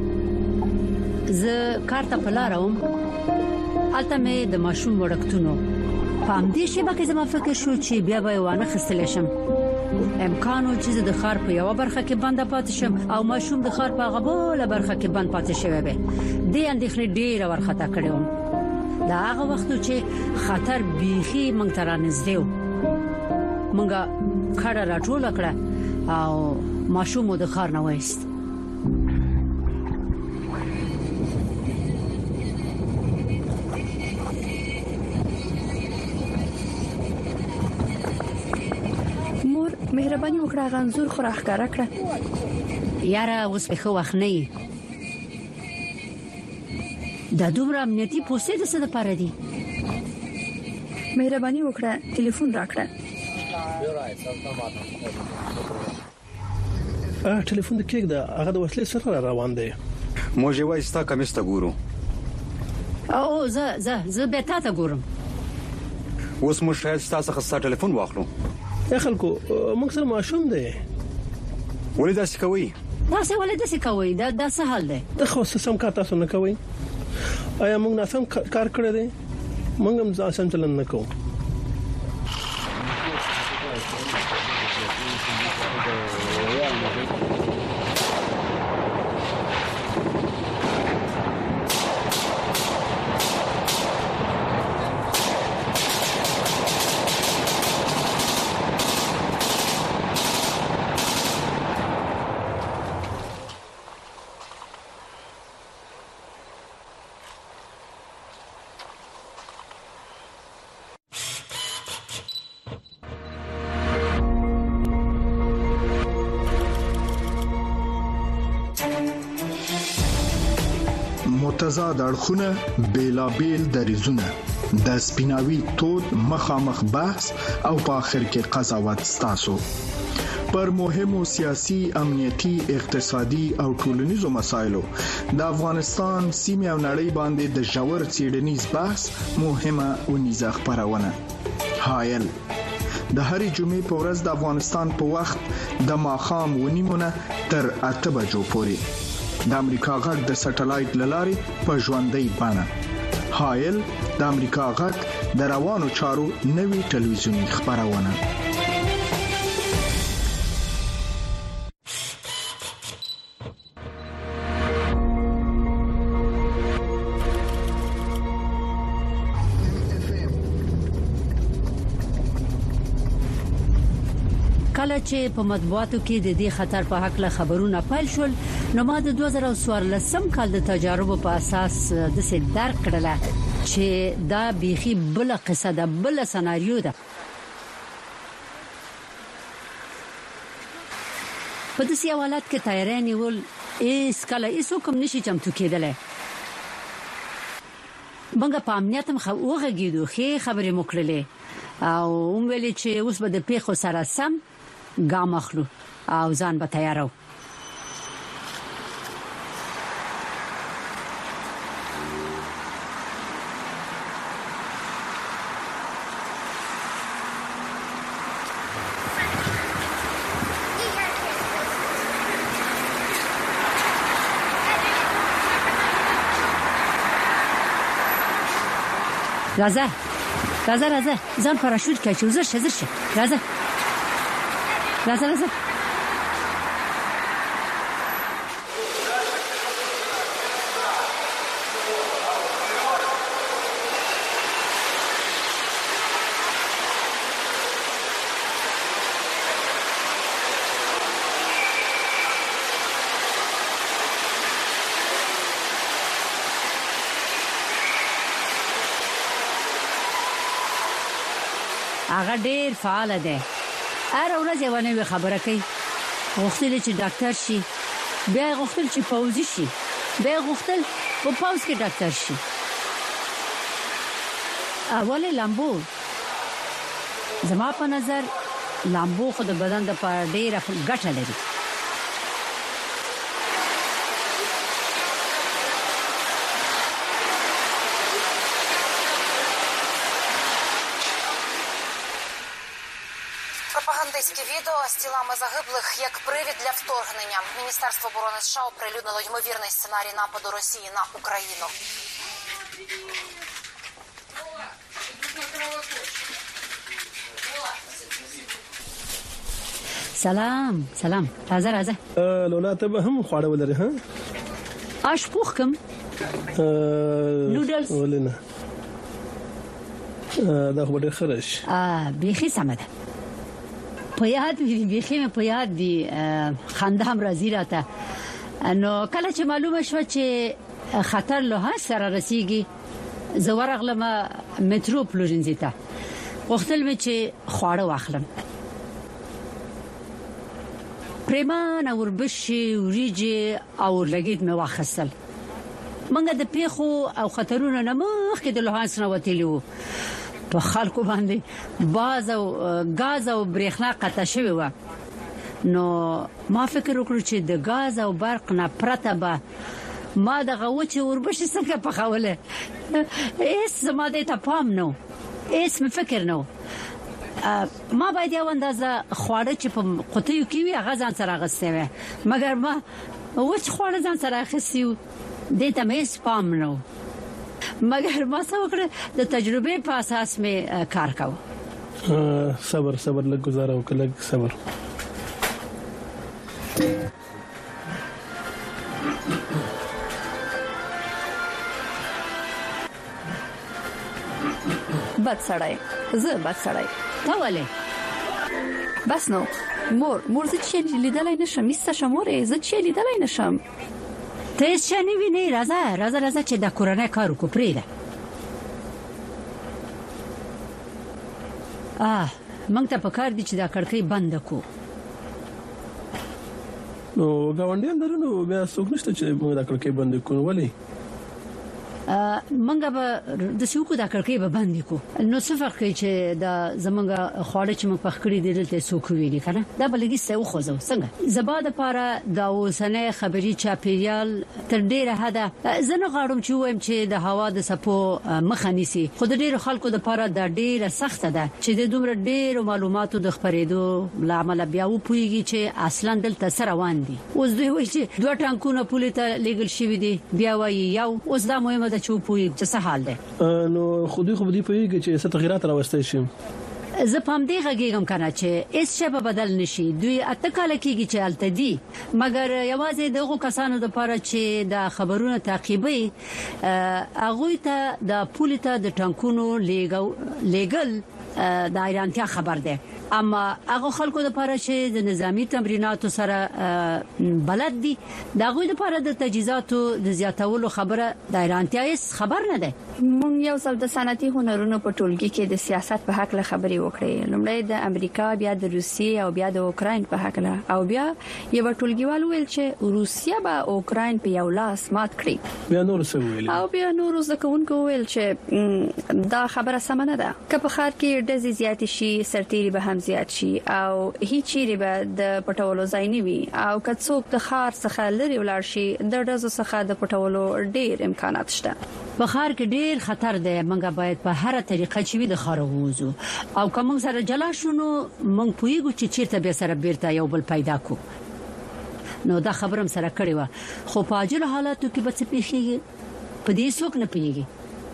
زه کار ته په لاره وم. هلته مې د ماشوم وړکتونو په همدې شیبه کې زما فکر شو چې بیا به وانه خستلی شم. امکان و چې د ښار په یوه برخه کې بنده پاتې شم او ماشوم د ښار په هغه بله برخه کې بند پاتې شوی وي. دې اندېښنې ډېره ورخطا کړې وم. دا هغه وخت چې خطر بیخي موږ ته رانږدې و. موږ کډه راټوله کړه او ماشوم مو د ښار نه وایست. مور مهرباني وکړه غنزور خو راښکاره کړه. یاره اوس په ښه وخت نه یې. دا دومره امنیتي پوسټې د څه لپاره دي؟ مهرباني وکړه ټلیفون راکړه. ټلیفون د کېږده هغه د وسلې سره روان دی. موږ یې ستا کمیس ته ګورو. او زه به تا ته ګورم. اوس موږ شاید تاسو څخه ټلیفون واخلو. یا خلکو موږ سره ماشوم دی. ولې داسې کوي؟ دا څه حال دی؟ دا څه حال دی؟ د خو سم کار تاسو نه کوي. آیا موږ ناسم کار کړی دی؟ موږ هم ځان چلن نه کوو. متضاد اړخونه بیلابیل دریزونه د سپیناوي تود مخامخ بحث او په اخر کې قضاوت ستاسو پر مهمو سیاسي، امنیتي، اقتصادي او ټولنیزو مسایلو د افغانستان سیمه او نړۍ باندې د ژور څېړنیز بحث مهمه ونیزه خبرونه حایل د هرې جمعې په ورځ د افغانستان په وخت د ماخام ونیمونه تر 8 بجو پورې د امریکا غږ د سټلایټ للارې په ژوندۍ بڼه حایل د امریکا غږ د روانو چارو نوي ټلویزیونی خبرونه کله چې په مطبوعاتو کې د دې خطر په حق له خبرونه پایل شول نو ما د 2014 کال د تجارب په اساس د څه درک کړل چې دا بيخي بل قصه ده، بل سناریو ده. په دې حالات کې تیارانی ول اس کله ایسو کوم نشي چمتو کېدل. بنګه په امنیت هم وغږیدو خې خبرې مکړلې او ویلې چې اوس به د پیښو سره سم ګام اخلو او ځان به تیارو. راځه ځان پاراشوټ کې چې وزر شه راځه هغه ډیر فعال دی. هر ورځ یو نوې خبره کوي. غوښتل چې ډاکټر شي، بیا غوښتل چې پوزي شي، بیا غوښتل په پاوز کې ډاکټر شي. اوله لامبو زما په نظر لامبو خو د بدن د پر ډیره ګټه لري. Пропагандистські відео з тілами загиблих як привід для вторгнення. Міністерство оборони США оприлюднило ймовірний сценарій нападу Росії на Україну. سلام راځه لولا ته به هم خواړه ولري ها اش پوخم نودلز ولنه دا خو ډېر خرش بيخي سمه ده په یاد بيخي په یاد دي خندام راځي راته نو کله چې معلومه شو چې خطر له سره رسیږي زورغلم مترو پلورنځي ته وختل مې چې خواړه واخلم پریمان او وربشي وریجي او لګید مې واخصل منګه د پیخو او خطرونو نه مخکې د لوهانس نه وتیلو په خلکو باندې باز او غاز او برېښنا قطع شوی و نو ما فکر وکړ چې د غاز او برق نه پرته به ما د غوچ وربشي څنګه پخوله ایس ما دې ته پام نو ایس مې فکر نو ما باید یو اندازه خواړه چې په قطیو کې وي هغه ځان سره غسته وي مګر ما وڅ خواړه ځان سره خسیو دې ته مې سپام نو مګر ما څه وکړه د تجربې په اساس مې کار کاوه. صبر لږ گزاره وکړه، صبر. بد سړی تا ولې بس نو مور زه چې لیدلای نشم ایسته شموره زه چې لیدلای نشم ته چې نه ویني راځه چې د کورونه کارو کو پریده مونږ ته پکار دي چې دا کړکۍ بند کو نو گاونډیان درنو بیا څوک نشته چې موږ دا کړکۍ بند کړو ولې منګه به د سوکو د کړکۍ به باندې کو نو څه فرق کوي چې د زمونږه خواړه چې موږ پخکړی دي دلته سوکو ویلي کنه دا بلګي سو خوځو څنګه زباده لپاره د اوسنۍ خبري چاپیریال تر ډیره حده زنه غواړم چې وایم چې د هوا د سپو مخنیسي خو د ډیرو خلکو د لپاره د ډیره سخته ده چې د دومره ډیرو معلوماتو د خبرېدو لامل بیا و پويږي چې اصلا دلته سره روان دي اوس دوی وایي چې دوه ټانکونه پولیټه لیګل شوی دي بیا وایي یو اوس دا مهمه ده چې پوي چې څه حال ده نو خو دې پويږي چې څه تغیرات راوستي شي زه پام دی غږیږم کنه چې هیڅ شی به بدل نشي دوی اته کال کېږي چې الته دي مګر یوازې دغه کسانو د لپاره چې د خبرونو تعقیبي هغه ته د پولیټه د ټانکونو لیګل د ایرانتیا خبر ده اما هغه خلکو د لپاره چې د نظامی تمریناتو سره بلد دي دغه لپاره د تجهیزاتو د زیاتولو خبره د ایرانتیا خبر نه ده مونږ یو څل د صنعتي هنرونو په ټولګي کې د سیاست په حق له خبري وکړې لومړی د امریکا بیا د روسیې او بیا د اوکراین په حق له او بیا یو ټولګیوال ویل چې روسیا به اوکراین په یو لاس مات کړي بیا نور څه ویل او بیا نور ځکهونکو ویل چې دا خبره سم نه ده که په خار کې د زیات شي سرتيري به هم زیات شي او هیڅ چیرې به د پټولو ځای نه وي او که څوک د خار څخه لري ولاړ شي د ډزو څخه د پټولو ډیر امکانات شته په خار کې ډیر خطر دی منګه باید په هر طریقه چې د خار ووزو او کوم سره جلا شونو مونږ پویګو چې چیرته به سره بیرته یو بل پیدا کو نو دا خبرم سره کړی و خو په اجل حالاتو کې به څه پیښیږي په دې څوک نه پیږي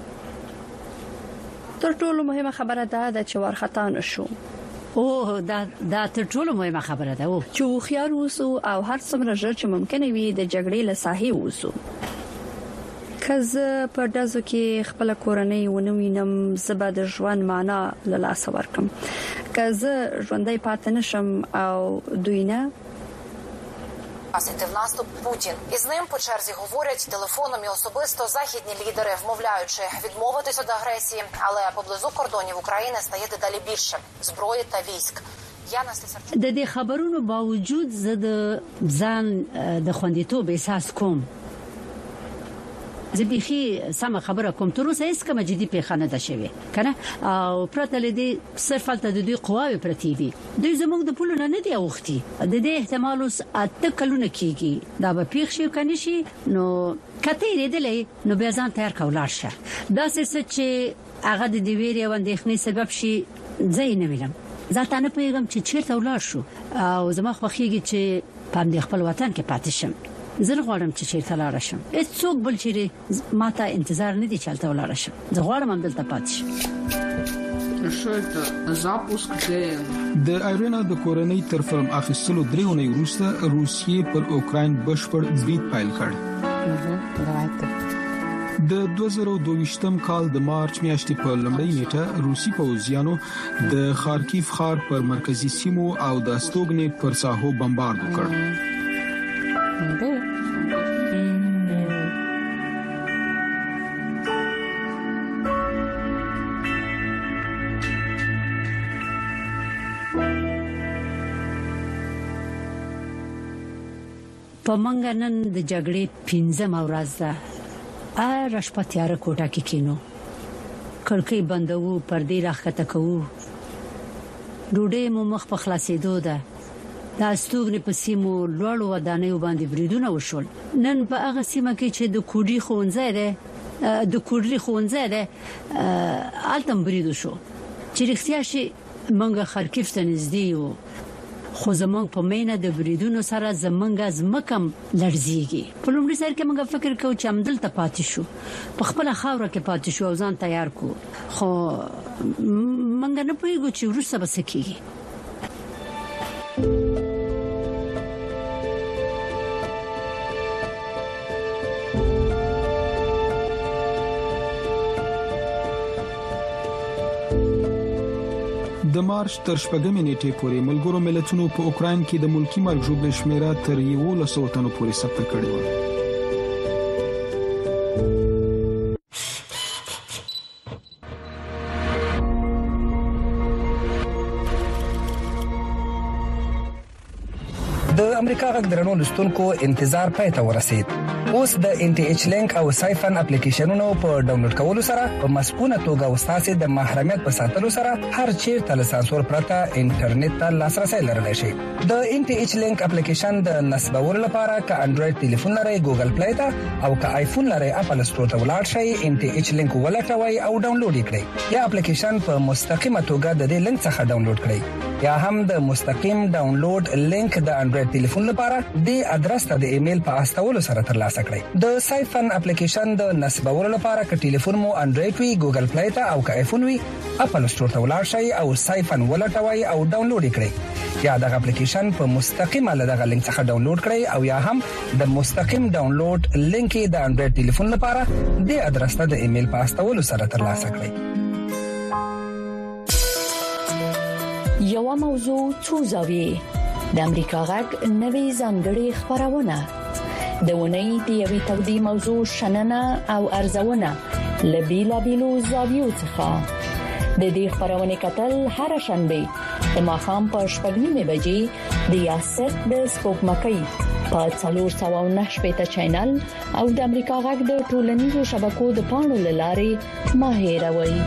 تر ټولو مهمه خبره ده چې ورختا نشو او دا تر ټولو مهمه خبره ده او چې خيار وسو او هر څومره ژر چې ممکن وي د جګړې له ساحې وسو کزه په دازو کې خپل کورنۍ ونوینم زبا د ژوند معنا له لاس ورکم کزه ژوندۍ پاتې نشم او دوینه Іти в наступ Путін. Із ним по черзі говорять телефоном і особисто західні лідери, вмовляючи відмовитись від агресії, але поблизу кордонів України стає дедалі більше зброї та військ. د دې خبرونو باوجود زه د ځان د خوندیتوب احساس کوم زه به سم خبره کوم تر اوسه هیڅ کومه جدي پیښه نه ده شوې کنه او پرته لدی صرف الته د دې قواوی پرتی دي دوی زموږ د پولو نه دی اوختي د دې احتمال اوس اته کلونه کیږي دا به پیښ شي کني شي نو کته ریدلې نو بیا ځان تیار کولای شي دا څه چې هغه د دې ویری او اندېښنې سبب شي زین نه ویلم ځکه نه پیغام چې چیرته ولار شو او زما خوخیږي چې په خپل وطن کې پاتې شم زه غواړم چې چیرته لاړ شم هیڅوک بل چیرې ماته انتظار نه دی چلته ولاړ شم زه غواړم هم دلته پاتې شم د ایران د کورنۍ تر فرم اخیستلو دریونی وروسته روسیې پر اوکراین بشپړ برید پیل کړ د 2022م کال د مارچ میاشتې په لومړۍ نیټه روسي پوځیانو د خارکیف ښار پر مرکزی سیمو او د استوګنې پر ساحو بمبارد وکړ په منګنن د جګړې 15 ورځ ده راشپه تیار کوټه کې کینو کړکۍ بندو پردې راخته کوو ډوډۍ مو مخ په خلاصېدو ده د استوګنې په سیمو لوړو ودانیو باندې بریدونه وشول نن په هغه سیمه کې چې د کوډي خونځای ده التم بریدو شو چې رښتیا شي منګه خارکیف ته نږدې یو خو زمونږ په مینه د بریدونو سره زمونږ ځمکم لړزيږي. په لومړي سر کې موږ فکر کوو چې همدلته پاتې شو، په خپل خاوره کې پاتې شو او ځان تیار کو، خو موږ نه پوهیږو چې وروسته به څه کیږي. د مارچ تر 8 نیټې پورې ملګرو ملتونو په اوکرين کې د ملکی مرګ ژوبل شمیره تر 1100 تنو پورې ثبت کړې و. د امریکا غږ درنو لستونکو انتظار پای ته ورسید. اوس د NTH لینک او سایفن اپلیکیشنونو په ډاونلوډ کولو سره په مسکونه توګه وساسي د محرمیت په ساتلو سره هر چیرته له سانسور پرته انټرنیټ ته لاسرسي لرلی شي. د NTH لینک اپلیکیشن د نصبولو لپاره ک انډراید ټلیفون لري ګوګل پلی ته او ک آیفون لري اپل سٹور ته ولاړ شئ، NTH لینک ولټوي او ډاونلوډ کړئ. یا اپلیکیشن په مستقیمه توګه د دې لینک څخه ډاونلوډ کړئ. یا هم د مستقیم ډاونلوډ لینک د انډراید ټلیفون لپاره د ادرس ته د ایمیل په استولو سره ترلاسه کړئ. د سایفن اپلیکیشن د نصبولو لپاره ک ټلیفون مو انډراید وي ګوګل پلی ته او ک آیفون وي اپل سٹور ته ولاړ شئ او سایفن ولټوي او ډاونلوډ کړئ. یا د اپلیکیشن په مستقیمه لدغه لینک څخه ډاونلوډ کړئ او یا هم د مستقیم ډاونلوډ لینک د انډراید ټلیفون لپاره د ادرس ته د ایمیل په استولو سره ترلاسه کړئ. یو موضوع څو زاویې د امریکا غږ نوې ځانګړې خبرونه د ونې د یوې تودې موضوع شننه او ارزونه لبیلا بیلو زاویو څخه د دې خبرونه کتل هر شنبه د ماښام په 8:30 بجې د یاسر د سپوږمکۍ په 409 چینل او د امریکا غږ د ټولنیزو شبکو د پاڼو لارې ماهروي.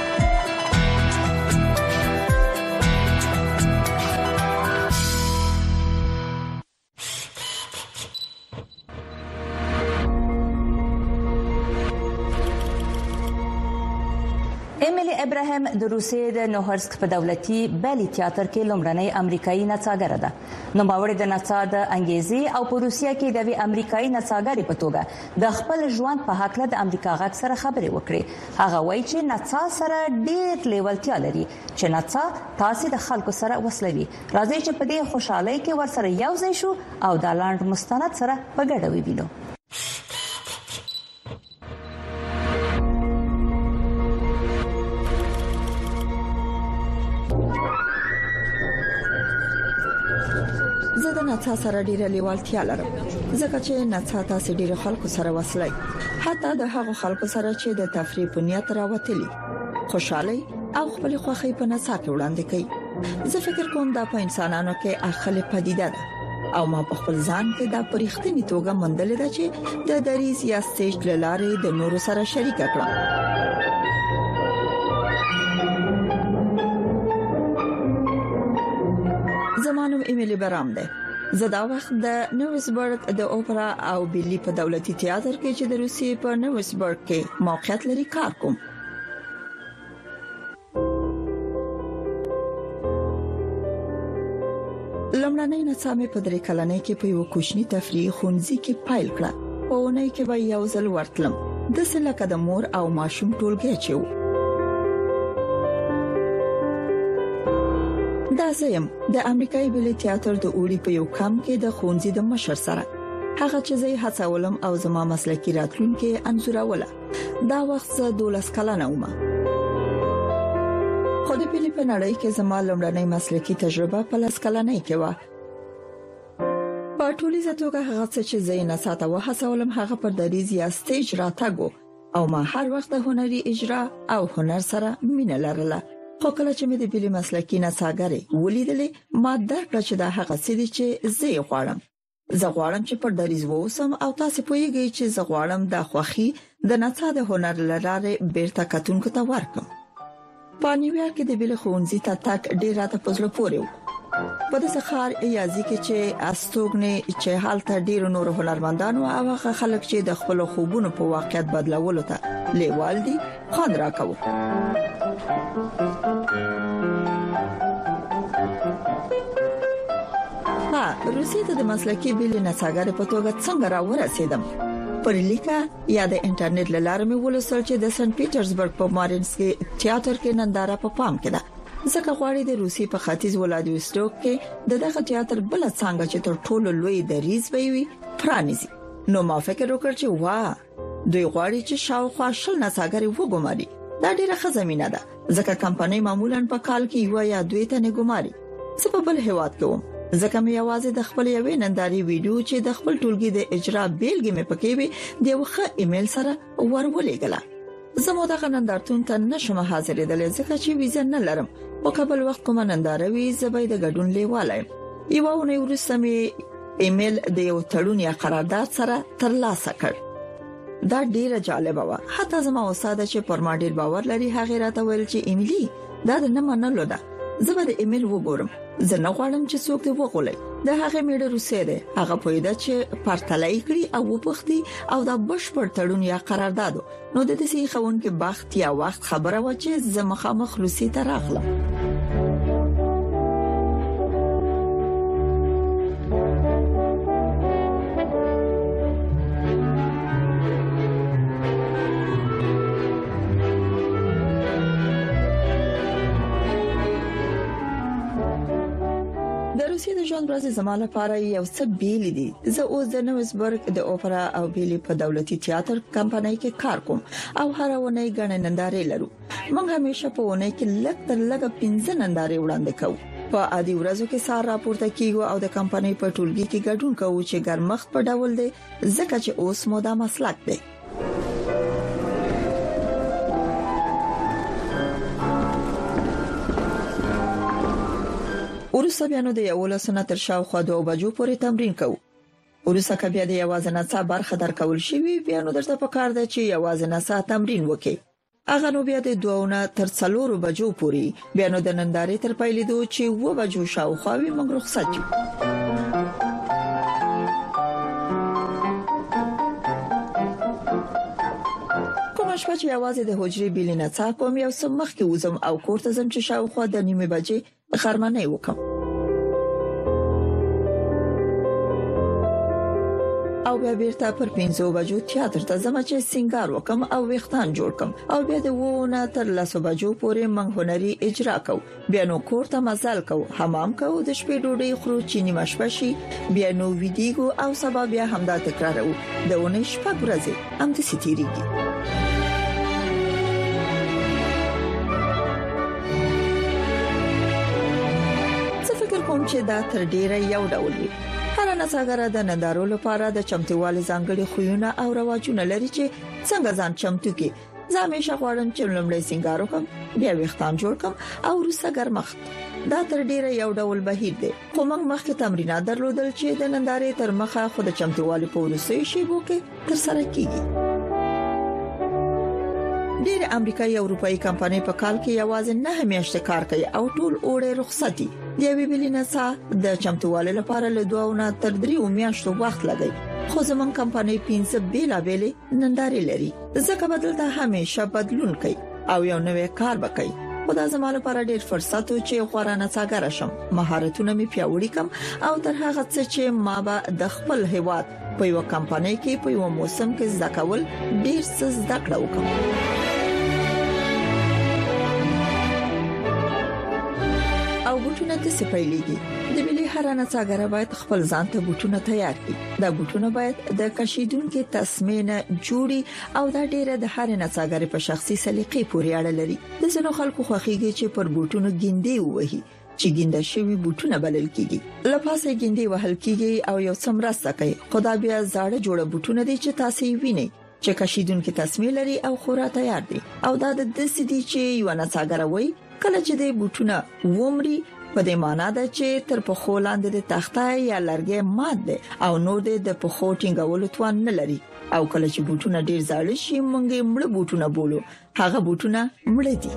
ابراهیم د روسیې د نوهرسک په دولتي بالي تیاتر کې لومړنۍ امریکایي نڅاګره ده. نوموړې د نڅا د انګریزي او په روسیا کې د امریکایي نڅاګرې په توګه د خپل ژوند په حق له د امریکا غږ سره خبرې وکړې. هغه وایي چې نڅا سره ډېر لیوالتیا لري چې نڅا تاسو د خلکو سره وصلوي. راځي چې په دې خوشحالۍ کې ورسره یو ځای شو او د لاند مستند سره په ګډه وینو. زه د نڅا سره ډیره لیوالتیا لرم ځکه چې نڅا تاسو ډیره خلکو سره وصلای، حتی د هغو خلکو سره چې د تفریح په نیت راوتلي خوشحالي او خپل خوښي په نڅا کې وړاندې کوي. زه فکر کوم دا په انسانانو کې اخلي پدیده ده او ما په خپل ځان کې دا پرېختنی توګه مندلې ده چې د دریز یا سټیج لارې د نورو سره شریک کړم. زمانم ایمیلی برام ده. زه دا وخت د نویسبرګ د اوپرا او بیلی په دولتي تیاتر کې چې د روسیې په نویسبرګ کې موقعیت لري کار کوم. لومړنۍ نڅا مې په 3 کلنۍ کې په یو کوچني تفریحي خونځي کې پایل کړه. په ونې کې به یو ځل ورتلم د سلکه د مور او ماشوم ټولګي چېو. دا زم د امریکایي بیلی تیاتر د اوړي په یو کم کې د خونځي د مشر سره هغه چې زه هڅولم او زما مسلکي راتلونکي انزوروله. دا وخت زه 12 کلنه وم. خو د بیلی په نړۍ کې زما لومړنۍ مسلکي تجربه په 10 کلنۍ کې و. په ټولیزه توګه هغه چې زه نه ساته وهڅولم هغه پر دریز یا سټیج راتګو او ما هر وخت د هنري اجرا او هنر سره مینه لرله. خو کله چې مې د بیلی مسلکي نڅاګرې ولیدلې ما درک کړ چې دا هغه څه دي چې زه غواړم. زه غواړم چې پر دریز ووسم او تاسو پوهیږئ چې زه غواړم د خوخي د نڅا د هنر لاره بیرته کتونکو ته ورکم. په نیویارک کې د بیلی خونځي ته تک ډیر راته پزله پورې و. په دغه ښار ایازي کې چې استوګنې چې حالته ډیر نور هنرمندانو او هغه خلک چې د خپل خوبونو په واقعیت بدلولو ته لیوال دي خوند راکاوه. روسیې ته د مسلکي بیل نڅاګر په توګه څنګه راورسېدم. پر لیکه یا د انټرنیټ لاره مې ولوسل چې د سنت پیټرزبرګ په مارینسکي تیاتر کې ننداره په پام کې ده. ځکه غواړي د روسي په ختیځ ولادیوستوک کې دغه تیاتر بل څنګه چې تر ټولو لوی دریز وي پرانیزي. نو ما فکر وکړ چې دوی غواړي چې شاوخوا شل نڅاګر وګماري. دا ډیره ښه زمينه ده ځکه کمپنۍ معمولاً په کال کې یو یا دوه تنه ګماري. سبب هیواد کوم ځکه مې आवाज د خپل یوې ننداري ویډیو چې د خپل ټولګي د اجرا بیلګې مې پکې وي د یو ښه ایمیل سره ورولېګله. زموږ د نندارتون ته نشم حاضرېدل ځکه چې ویزه نه لرم. په قبل وخت کوم ننداروي زبې د ګډون لیواله یو ونه ورسته مې ایمیل د یو تړون یا قرارداد سره ترلاسه کړ. دا ډیره جالبه و. حتی زما استاد چې پر ما ډیر باور لري هغه راته ویل چې ایمیلی دا نه منلو ده. زبر د ایمیل وګورم. زه نه غواړم چې څوک دې وغولي. دا هغه میډه روسي ده. هغه پوهیده چې پرتلای کړی او وپختي او دا بشپړ تړون یا قرارداد. نو د دې سي خون کې بخت یا وخت خبره و چې زه مخامخ روسي ته راغلم. د روسي د ژوند ورځ زماله لپاره یو څه بیل دي. زه اوس د نوزبرګ د اوپرا او بیلی په دولتي تیاتر کمپنۍ کې کار کوم او هر ونې غنې نندارې لرو. موږ همیشه په ونې کې لږ تر لږه 15 نندارې وړاندې کوو. په عادي ورځو کې سار راپورته کیږي او د کمپنۍ په ټولګي کې ګډون کوو چې ګرمخت په ډول دی ځکه چې اوس مودا مسلک دی. ورسره بیا نو د یولسنه تر شاوخوا 2 بجو پورې تمرین کوو. ورسره که بیا د یوازنه څا برخه درکول شي بیا نو درته پکار ده چې یوازنه څا تمرین وکړي. اغه نو بیا د 2 تر 4 بجو پورې بیا نو د نندارې تر پیلېدو چې 2 بجو شاوخوا وي موږ رخصت یو. شپه چې आवाज د حجرې بیلینه څا کوم یو سمخ کې وزم او کوړه زم چې شاوخوا د نیمه بجې خرمنه وکم او بیا بیرته پر 5 بجو تیاتر ته زم چې سنگار وکم او وختان جوړ کم او بیا د 1 تر 10 بجو پورې من هنري اجرا کو. بیا نو کوړه مزل کو حمام کو د شپې ډوډۍ خورو چینی مشپشي بیا نو ویډیو او سبا بیا همدا تکرارو د 19 شپږ ورځې هم د سټیریږي. کوم چې دا تر ډیره یو ډول وي. هر نڅاګر د نندارو لپاره د چمتووالي ځانګړي خوونه او رواجونه لري چې څنګه ځان چمتو کې. زه همیشه غواړم چې لومړی سنگار وکم بیا وختان جوړ کم او وروسته ګرمخت. دا تر ډیره یو ډول بهیر دی. خو موږ مخکې تمرینات درلودل چې د نندارې تر مخه خود چمتووالي په وروستي شی وکړي تر سره کیږي. ډېر امریکایي او اروپאי کمپنۍ په کال کې یوازې 9 میاشتې کار کوي او ټول اوړي رخصتي. د وی بیلینسا د چمتووالي لپاره له 2 تر 3 میاشتو وخت لګي. خو زمون کمپنۍ 15 بیلابېلې نندارې لري. ځکه بدلته همیشه بدلون کوي او یو نوې کار وکړي. خدای زموږ لپاره ډېر فرصت و چې غوړانه څنګه شم مهارتونه می پیاوړي کم او تر هغه څه چې ما به د خپل هیواد په یو کمپنۍ کې په یو موسم کې زده کول ډېر څه زده کړو کوم. او بوټونه د سپایلېږي. د ملي هرانه څاګره باید خپل ځان ته بوټونه تیار کړي. دا بوټونه باید د کشیدونکو تصمیم جوړي او دا ډیره د هرانه څاګره په شخصي سلیقې پورې اړه لري. د ځینو خلکو خوښيږي چې پر بوټونو ګیندې وهي چې ګینده شوی بوټونه بلل کیږي. لپاسه ګیندې وهل کیږي او یو څمرسته کوي. خدای بیا زاړه جوړه بوټونه دي چې تاسو یې وینئ چې کشیدونکو تصمیم لري او خورا تیار دي. او دا د دې دي چې یو نه څاګره وای کله چې د بوټونه ومري په دې معنی ده چې تر په خولاند د تخته یا لرګي ماده او نور د پخو ټینګولو توان نه لري. او کله چې بوټونه ډیر زاړه شي مونږ یې مړ بوټونه بولو. هغه بوټونه مړ دي.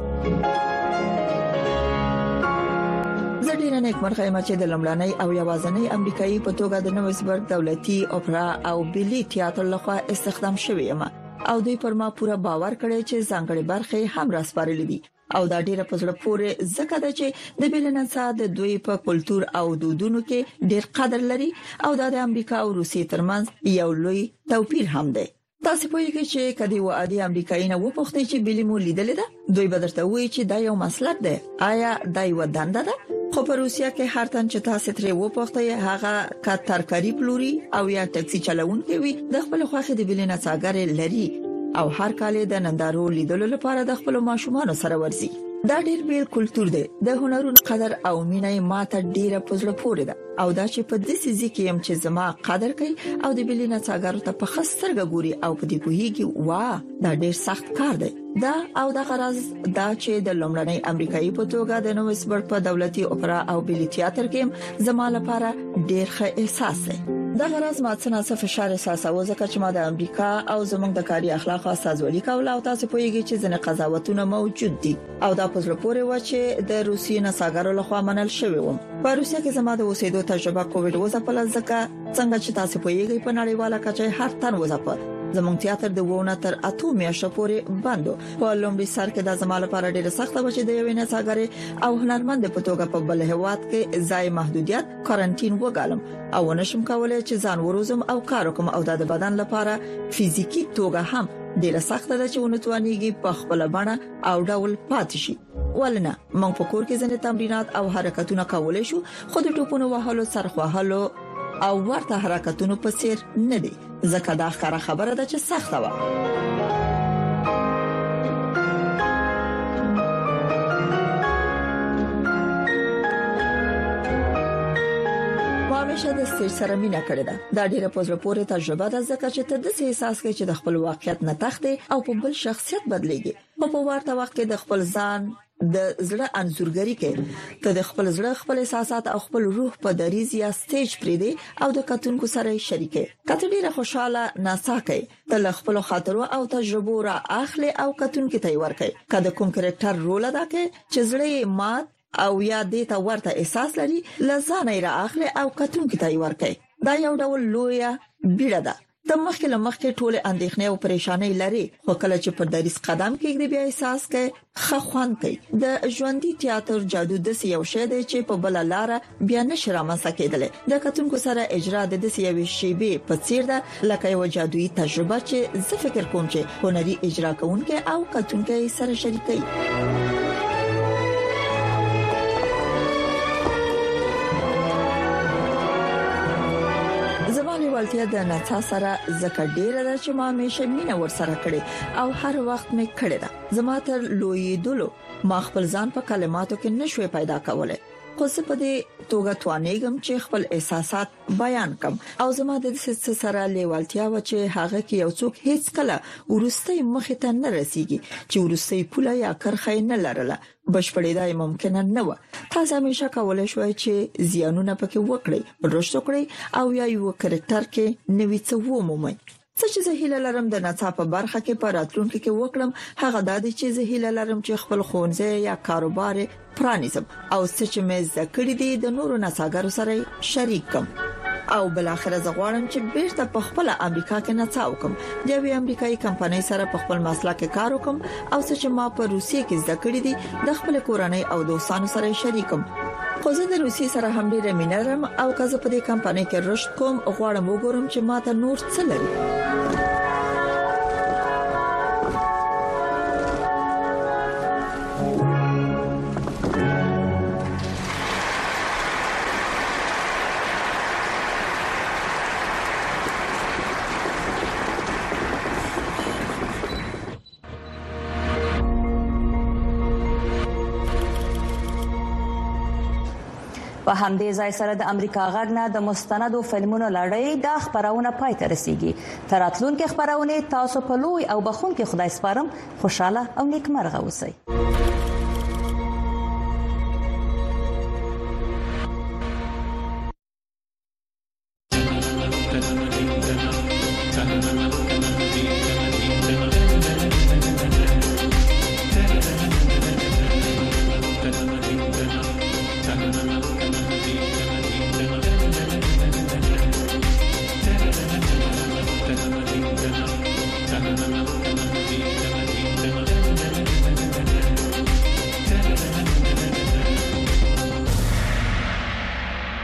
زړه نه کومه چې د لمړنۍ او یوازنۍ امریکایي په توګه د نوزبرګ دولتي اوپرا او بیلی تیاتر لخوا استخدام شوی یم او دوی پر ما پورا باور کړی چې ځانګړي برخه هم راسپارلې دي. او دا ډیره په زړه پورې ځکه ده چې د بلنسا د دوی په کلچر او دودونو کې ډیر قدر لري او د امریکا او روسیې ترمنځ یو لوی توپیر هم دی. تاسو په یوه چې کدی و عادي امریکایي نه وپوښتنه چې بلیمو لیدل ده دوی به درته وایي چې دا یو مسلک دی آیا دا یو دنده ده خو په روسیا کې هر تن چې تاسو ترې وپوښتنه هغه کا ترکاری پلوري او یا ټاکسي چلوونکی وي د خپل خوخه د بلینه څاګر لري او هر کال د نندارو لیدلو لپاره د خپل ماشومان سره ورزي. دا ډېر بیل کلچر دی د هنرونو قدر او مینه ماته ډیره پزله پورې ده او دا چې په دې سيزي کې هم چې زما قدر کوي او د بلینا څاګرو ته په خسترګ ګوري او په دې کوهيږي وا دا ډېر سخت کار دی. دا او دا غرض دا چې د لومړنۍ امریکایي په توګه د نویسبرګ په دولتي اپرا او بلی تیاتر کې زما لپاره ډېر ښه احساس دی. دا غرض ما څنګه فشار احساساوه ځکه چې ما د امریکا او زموږ د کاري اخلاق استازولي کوله او تاسو پوهیږئ چې ځنه قضاوتونه موجود دي او دا په زړه پورې و چې د روسي نساګرو لخوا منل شوی و. په روسیا کې زما د اوسېدو تجربه کووډ وځپل ځکه څنګه چې تاسو پوهیږئ په نړیواله کچه هر تن وځپل. زموږ تیاتر د وونه تر اته میاشتو پورې بندو. په لومړي سر کې د زما لپاره ډېر سخت و چې د یوې نساګرې او هنرمند په توګه په بل هواد کې ځای محدودیت کارانتین وګالم او نشم کولای چې ځان وروزم او کار وکم او د بدن لپاره فزیکی توګه هم ډېر سخت ده چې ونتوانيږي په خپل بڼه او ډول پاتې شي. ولنه موږ په کور کې ځنې تمرینات او حرکتونه کولای شو خو د ټوپونو وهلو سرخ وهلو او ورته حرکتونو په څیر نه دي ځکه دا ښکاره خبره ده چې سخته و. همیشه د سټیج سره مینا کړې ده. دا ډیره پوزله پورې تجربه ده ځکه چې ته د احساس کې چې د خپل واقعیت نه تخته او په بل شخصیت بدلېږي. په ورته وخت کې د خپل ځان د زړه انځورګری کې ته د خپل زړه خپل احساسات او خپل روح په دریز یا سټیج پرې دی او د کتونکو سره شریکه کته ډیره خوشاله ناساکه د خپل خاطرو او تجربو را اخلي او کتونکو ته ورکي کله کوم کریکټر رول ادا کوي چې زړه مات او یا دې ته ورته احساس لري لزانه را اخلي او کتونکو ته ورکي. دا یو ډول لویه بیړه ده. د مخکې لمخکې ټوله اندېښنې او پریشانې لري خو کله چې پر دریس قدم کېږي بیا احساس کوي خوان کوي. د ژوندۍ تیاتر جادو د یو شی دی چې په بل لار بیا نشي رامنځته کېدل. د کتونکو سره اجرا د یوې شیبې په څیر ده لکه یو جادویي تجربه چې زه فکر کوم چې هنري اجرا کوونکي او کتونکو سره شریکي. ولتیا د نڅا سره زکه ډیره ده چې ما همیشه مینا ور سره کړې او هر وخت مې کړې ده. زما تر لوی دلو ما خپل ځان په کلماتو کې نشوي پیدا کولای خو څه په دې توګه توانېږم چې خپل احساسات بیان کم او زما د څه سره لیوالتیا و چې هغه کې یو څوک هیڅ کله ورستۍ مخ ته نه رسیږي چې ورستۍ پوله یا کرخه نه لرله بشپړېدای ممکن نه و. تاسو همیشه کولای شئ چې زیانونه پکې وکړئ رښتو کړئ او یا یو کریکټر کې نوې څه ومومئ. څه چې زه هیله لرم د نڅا په برخه کې په راتلونکي کې وکړم هغه د دې چې زه هیله لرم چې خپل ښوونځی یا کاروبار پرانیزم او څه چې مې زده کړې دي د نورو نڅاګرو سره شریک کړم او بل اخر زه غواړم چې بیرته په خپل امریکا کې نڅا وکم د یوې امریکایي کمپنۍ سره په خپل مسلک کې کار وکم او څه چې ما په روسیې کې زده کړې دي د خپل کورنۍ او دوستانو سره شریکم. خو زه د روسي سره هم ډیره مینه لرم او که زه په دې کمپنۍ کې رشد کوم غواړم وګورم چې ماته نور څه لري. په همدې ځای سره د امریکا غږ نه د مستندو فلمونو لړۍ د خبرونه پای ته رسیږي. تر راتلونکي خبرونه تاسو په لوی او بخون کې خدای سپارم. خوشاله او نیکمرغه اوسئ.